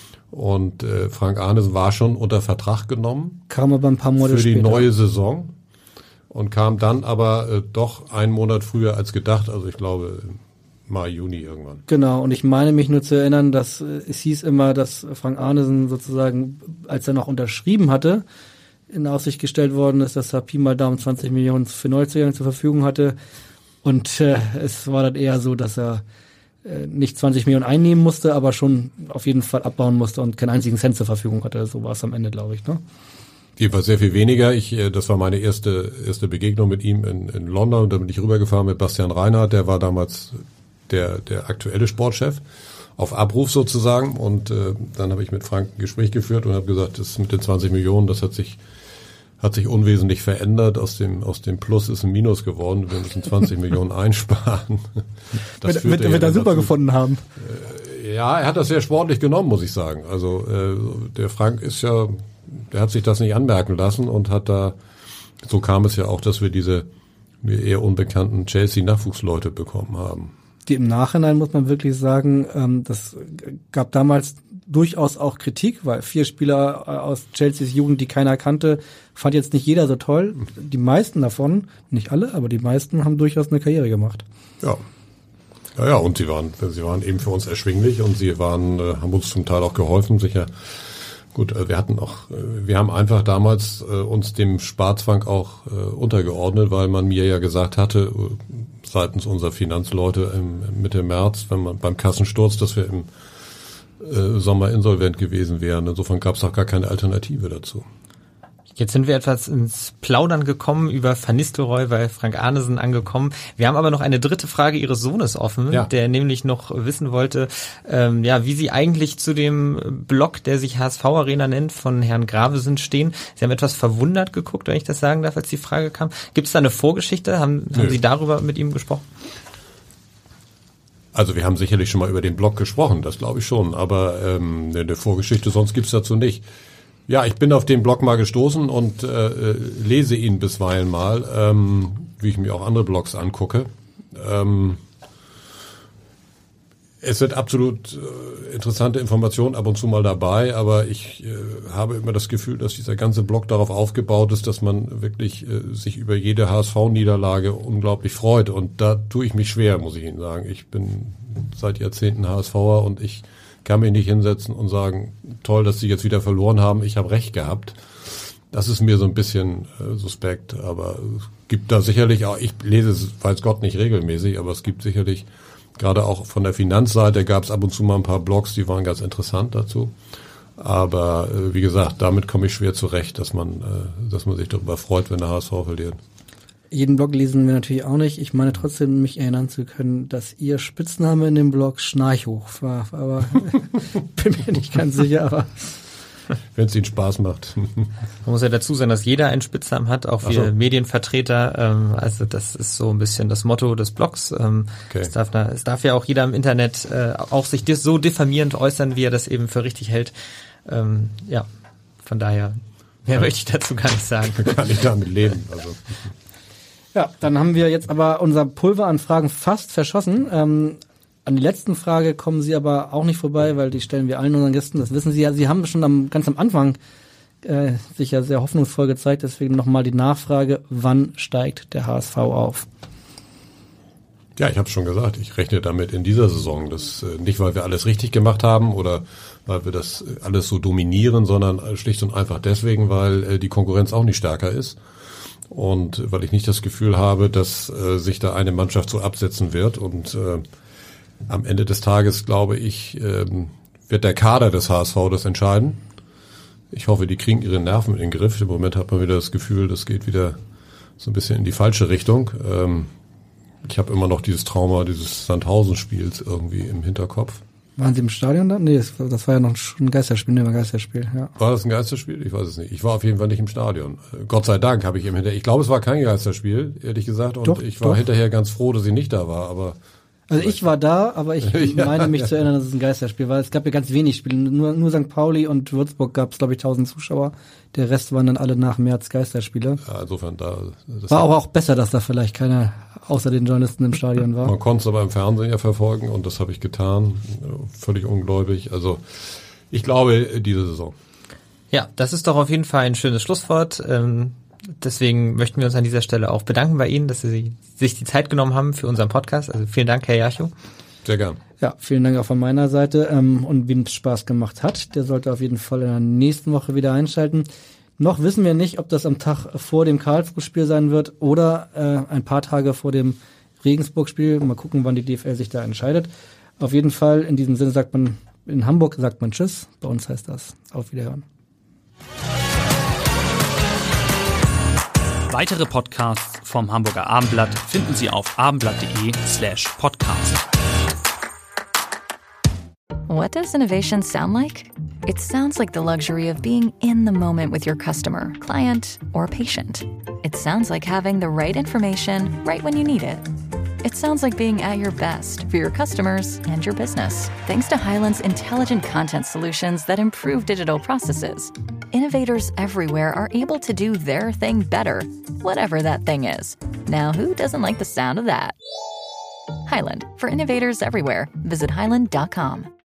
Und Frank Arnesen war schon unter Vertrag genommen. Kam aber ein paar Monate später. Für die später. neue Saison. Und kam dann aber doch einen Monat früher als gedacht, also ich glaube Mai, Juni irgendwann. Genau, und ich meine mich nur zu erinnern, dass es hieß immer, dass Frank Arnesen sozusagen, als er noch unterschrieben hatte, in Aussicht gestellt worden ist, dass er Pi mal Daumen 20 Millionen für Neuzugänge zur Verfügung hatte. Und es war dann eher so, dass er nicht 20 Millionen einnehmen musste, aber schon auf jeden Fall abbauen musste und keinen einzigen Cent zur Verfügung hatte. So war es am Ende, glaube ich, ne? Jedenfalls sehr viel weniger. Das war meine erste Begegnung mit ihm in London. Da bin ich rübergefahren mit Bastian Reinhardt. Der war damals der aktuelle Sportchef. Auf Abruf sozusagen. Und dann habe ich mit Frank ein Gespräch geführt und habe gesagt, das mit den 20 Millionen, das hat sich unwesentlich verändert. Aus dem Plus ist ein Minus geworden. Wir müssen 20 Millionen einsparen. Das wird er super gefunden haben. Ja, er hat das sehr sportlich genommen, muss ich sagen. Also der Frank der hat sich das nicht anmerken lassen und so kam es ja auch, dass wir diese mir eher unbekannten Chelsea-Nachwuchsleute bekommen haben. Die im Nachhinein, muss man wirklich sagen, das gab damals durchaus auch Kritik, weil 4 Spieler aus Chelseas Jugend, die keiner kannte, fand jetzt nicht jeder so toll. Die meisten davon, nicht alle, aber die meisten haben durchaus eine Karriere gemacht. Ja. Ja, und sie waren eben für uns erschwinglich und sie haben uns zum Teil auch geholfen, sicher. Gut, wir haben einfach damals uns dem Sparzwang auch untergeordnet, weil man mir ja gesagt hatte, seitens unserer Finanzleute Mitte März, wenn man beim Kassensturz, dass wir im Sommer insolvent gewesen wären. Insofern gab es auch gar keine Alternative dazu. Jetzt sind wir etwas ins Plaudern gekommen über Van Nistelrooy, bei Frank Arnesen angekommen. Wir haben aber noch eine dritte Frage Ihres Sohnes offen, ja. Der nämlich noch wissen wollte, wie Sie eigentlich zu dem Blog, der sich HSV Arena nennt, von Herrn Gravesen stehen. Sie haben etwas verwundert geguckt, wenn ich das sagen darf, als die Frage kam. Gibt es da eine Vorgeschichte? Haben Sie darüber mit ihm gesprochen? Also wir haben sicherlich schon mal über den Blog gesprochen, das glaube ich schon, aber eine Vorgeschichte sonst gibt's dazu nicht. Ja, ich bin auf den Blog mal gestoßen und lese ihn bisweilen mal, wie ich mir auch andere Blogs angucke. Es sind absolut interessante Informationen ab und zu mal dabei, aber ich habe immer das Gefühl, dass dieser ganze Blog darauf aufgebaut ist, dass man wirklich sich über jede HSV-Niederlage unglaublich freut. Und da tue ich mich schwer, muss ich Ihnen sagen. Ich bin seit Jahrzehnten HSVer und ich kann mich nicht hinsetzen und sagen, toll, dass Sie jetzt wieder verloren haben, ich habe recht gehabt. Das ist mir so ein bisschen suspekt, aber es gibt da sicherlich auch, ich lese es, weiß Gott, nicht regelmäßig, aber es gibt sicherlich, gerade auch von der Finanzseite gab es ab und zu mal ein paar Blogs, die waren ganz interessant dazu. Aber wie gesagt, damit komme ich schwer zurecht, dass man sich darüber freut, wenn der HSV verliert. Jeden Blog lesen wir natürlich auch nicht. Ich meine trotzdem, mich erinnern zu können, dass Ihr Spitzname in dem Blog Schnarchhoch war. Aber bin mir nicht ganz sicher. Aber wenn es Ihnen Spaß macht. Man muss ja dazu sagen, dass jeder einen Spitznamen hat, auch wir Medienvertreter. Also das ist so ein bisschen das Motto des Blogs. Okay. Es darf ja auch jeder im Internet auch sich so diffamierend äußern, wie er das eben für richtig hält. Von daher mehr möchte ich dazu gar nicht sagen. Kann ich damit leben. Also. Ja, dann haben wir jetzt aber unser Pulver an Fragen fast verschossen. An die letzten Frage kommen Sie aber auch nicht vorbei, weil die stellen wir allen unseren Gästen. Das wissen Sie ja. Sie haben schon ganz am Anfang sich ja sehr hoffnungsvoll gezeigt. Deswegen nochmal die Nachfrage, wann steigt der HSV auf? Ja, ich habe schon gesagt, ich rechne damit in dieser Saison. Das nicht, weil wir alles richtig gemacht haben oder weil wir das alles so dominieren, sondern schlicht und einfach deswegen, weil die Konkurrenz auch nicht stärker ist. Und weil ich nicht das Gefühl habe, dass sich da eine Mannschaft so absetzen wird. Und am Ende des Tages, glaube ich, wird der Kader des HSV das entscheiden. Ich hoffe, die kriegen ihre Nerven in den Griff. Im Moment hat man wieder das Gefühl, das geht wieder so ein bisschen in die falsche Richtung. Ich habe immer noch dieses Trauma dieses Sandhausen-Spiels irgendwie im Hinterkopf. Waren Sie im Stadion da? Nee, das war ja noch schon ein Geisterspiel, ja. War das ein Geisterspiel? Ich weiß es nicht. Ich war auf jeden Fall nicht im Stadion. Gott sei Dank habe ich im Hinterher. Ich glaube, es war kein Geisterspiel, ehrlich gesagt. Und ich war hinterher ganz froh, dass ich nicht da war. Aber also ich war da, aber ich meine mich zu erinnern, dass es ein Geisterspiel war. Es gab ja ganz wenig Spiele. Nur St. Pauli und Würzburg gab es, glaube ich, 1000 Zuschauer. Der Rest waren dann alle nach März Geisterspiele. Ja, insofern das war aber auch besser, dass da vielleicht keiner außer den Journalisten im Stadion war. Man konnte es aber im Fernsehen ja verfolgen und das habe ich getan. Völlig ungläubig. Also ich glaube, diese Saison. Ja, das ist doch auf jeden Fall ein schönes Schlusswort. Deswegen möchten wir uns an dieser Stelle auch bedanken bei Ihnen, dass Sie sich die Zeit genommen haben für unseren Podcast. Also vielen Dank, Herr Jarchow. Sehr gern. Ja, vielen Dank auch von meiner Seite. Und wem es Spaß gemacht hat, der sollte auf jeden Fall in der nächsten Woche wieder einschalten. Noch wissen wir nicht, ob das am Tag vor dem Karlsruhe-Spiel sein wird oder ein paar Tage vor dem Regensburg-Spiel. Mal gucken, wann die DFL sich da entscheidet. Auf jeden Fall, in diesem Sinne sagt man, in Hamburg sagt man Tschüss. Bei uns heißt das Auf Wiederhören. Weitere Podcasts vom Hamburger Abendblatt finden Sie auf abendblatt.de/podcast. What does innovation sound like? It sounds like the luxury of being in the moment with your customer, client, or patient. It sounds like having the right information right when you need it. It sounds like being at your best for your customers and your business. Thanks to Hyland's intelligent content solutions that improve digital processes, innovators everywhere are able to do their thing better, whatever that thing is. Now, who doesn't like the sound of that? Hyland, for innovators everywhere. Visit hyland.com.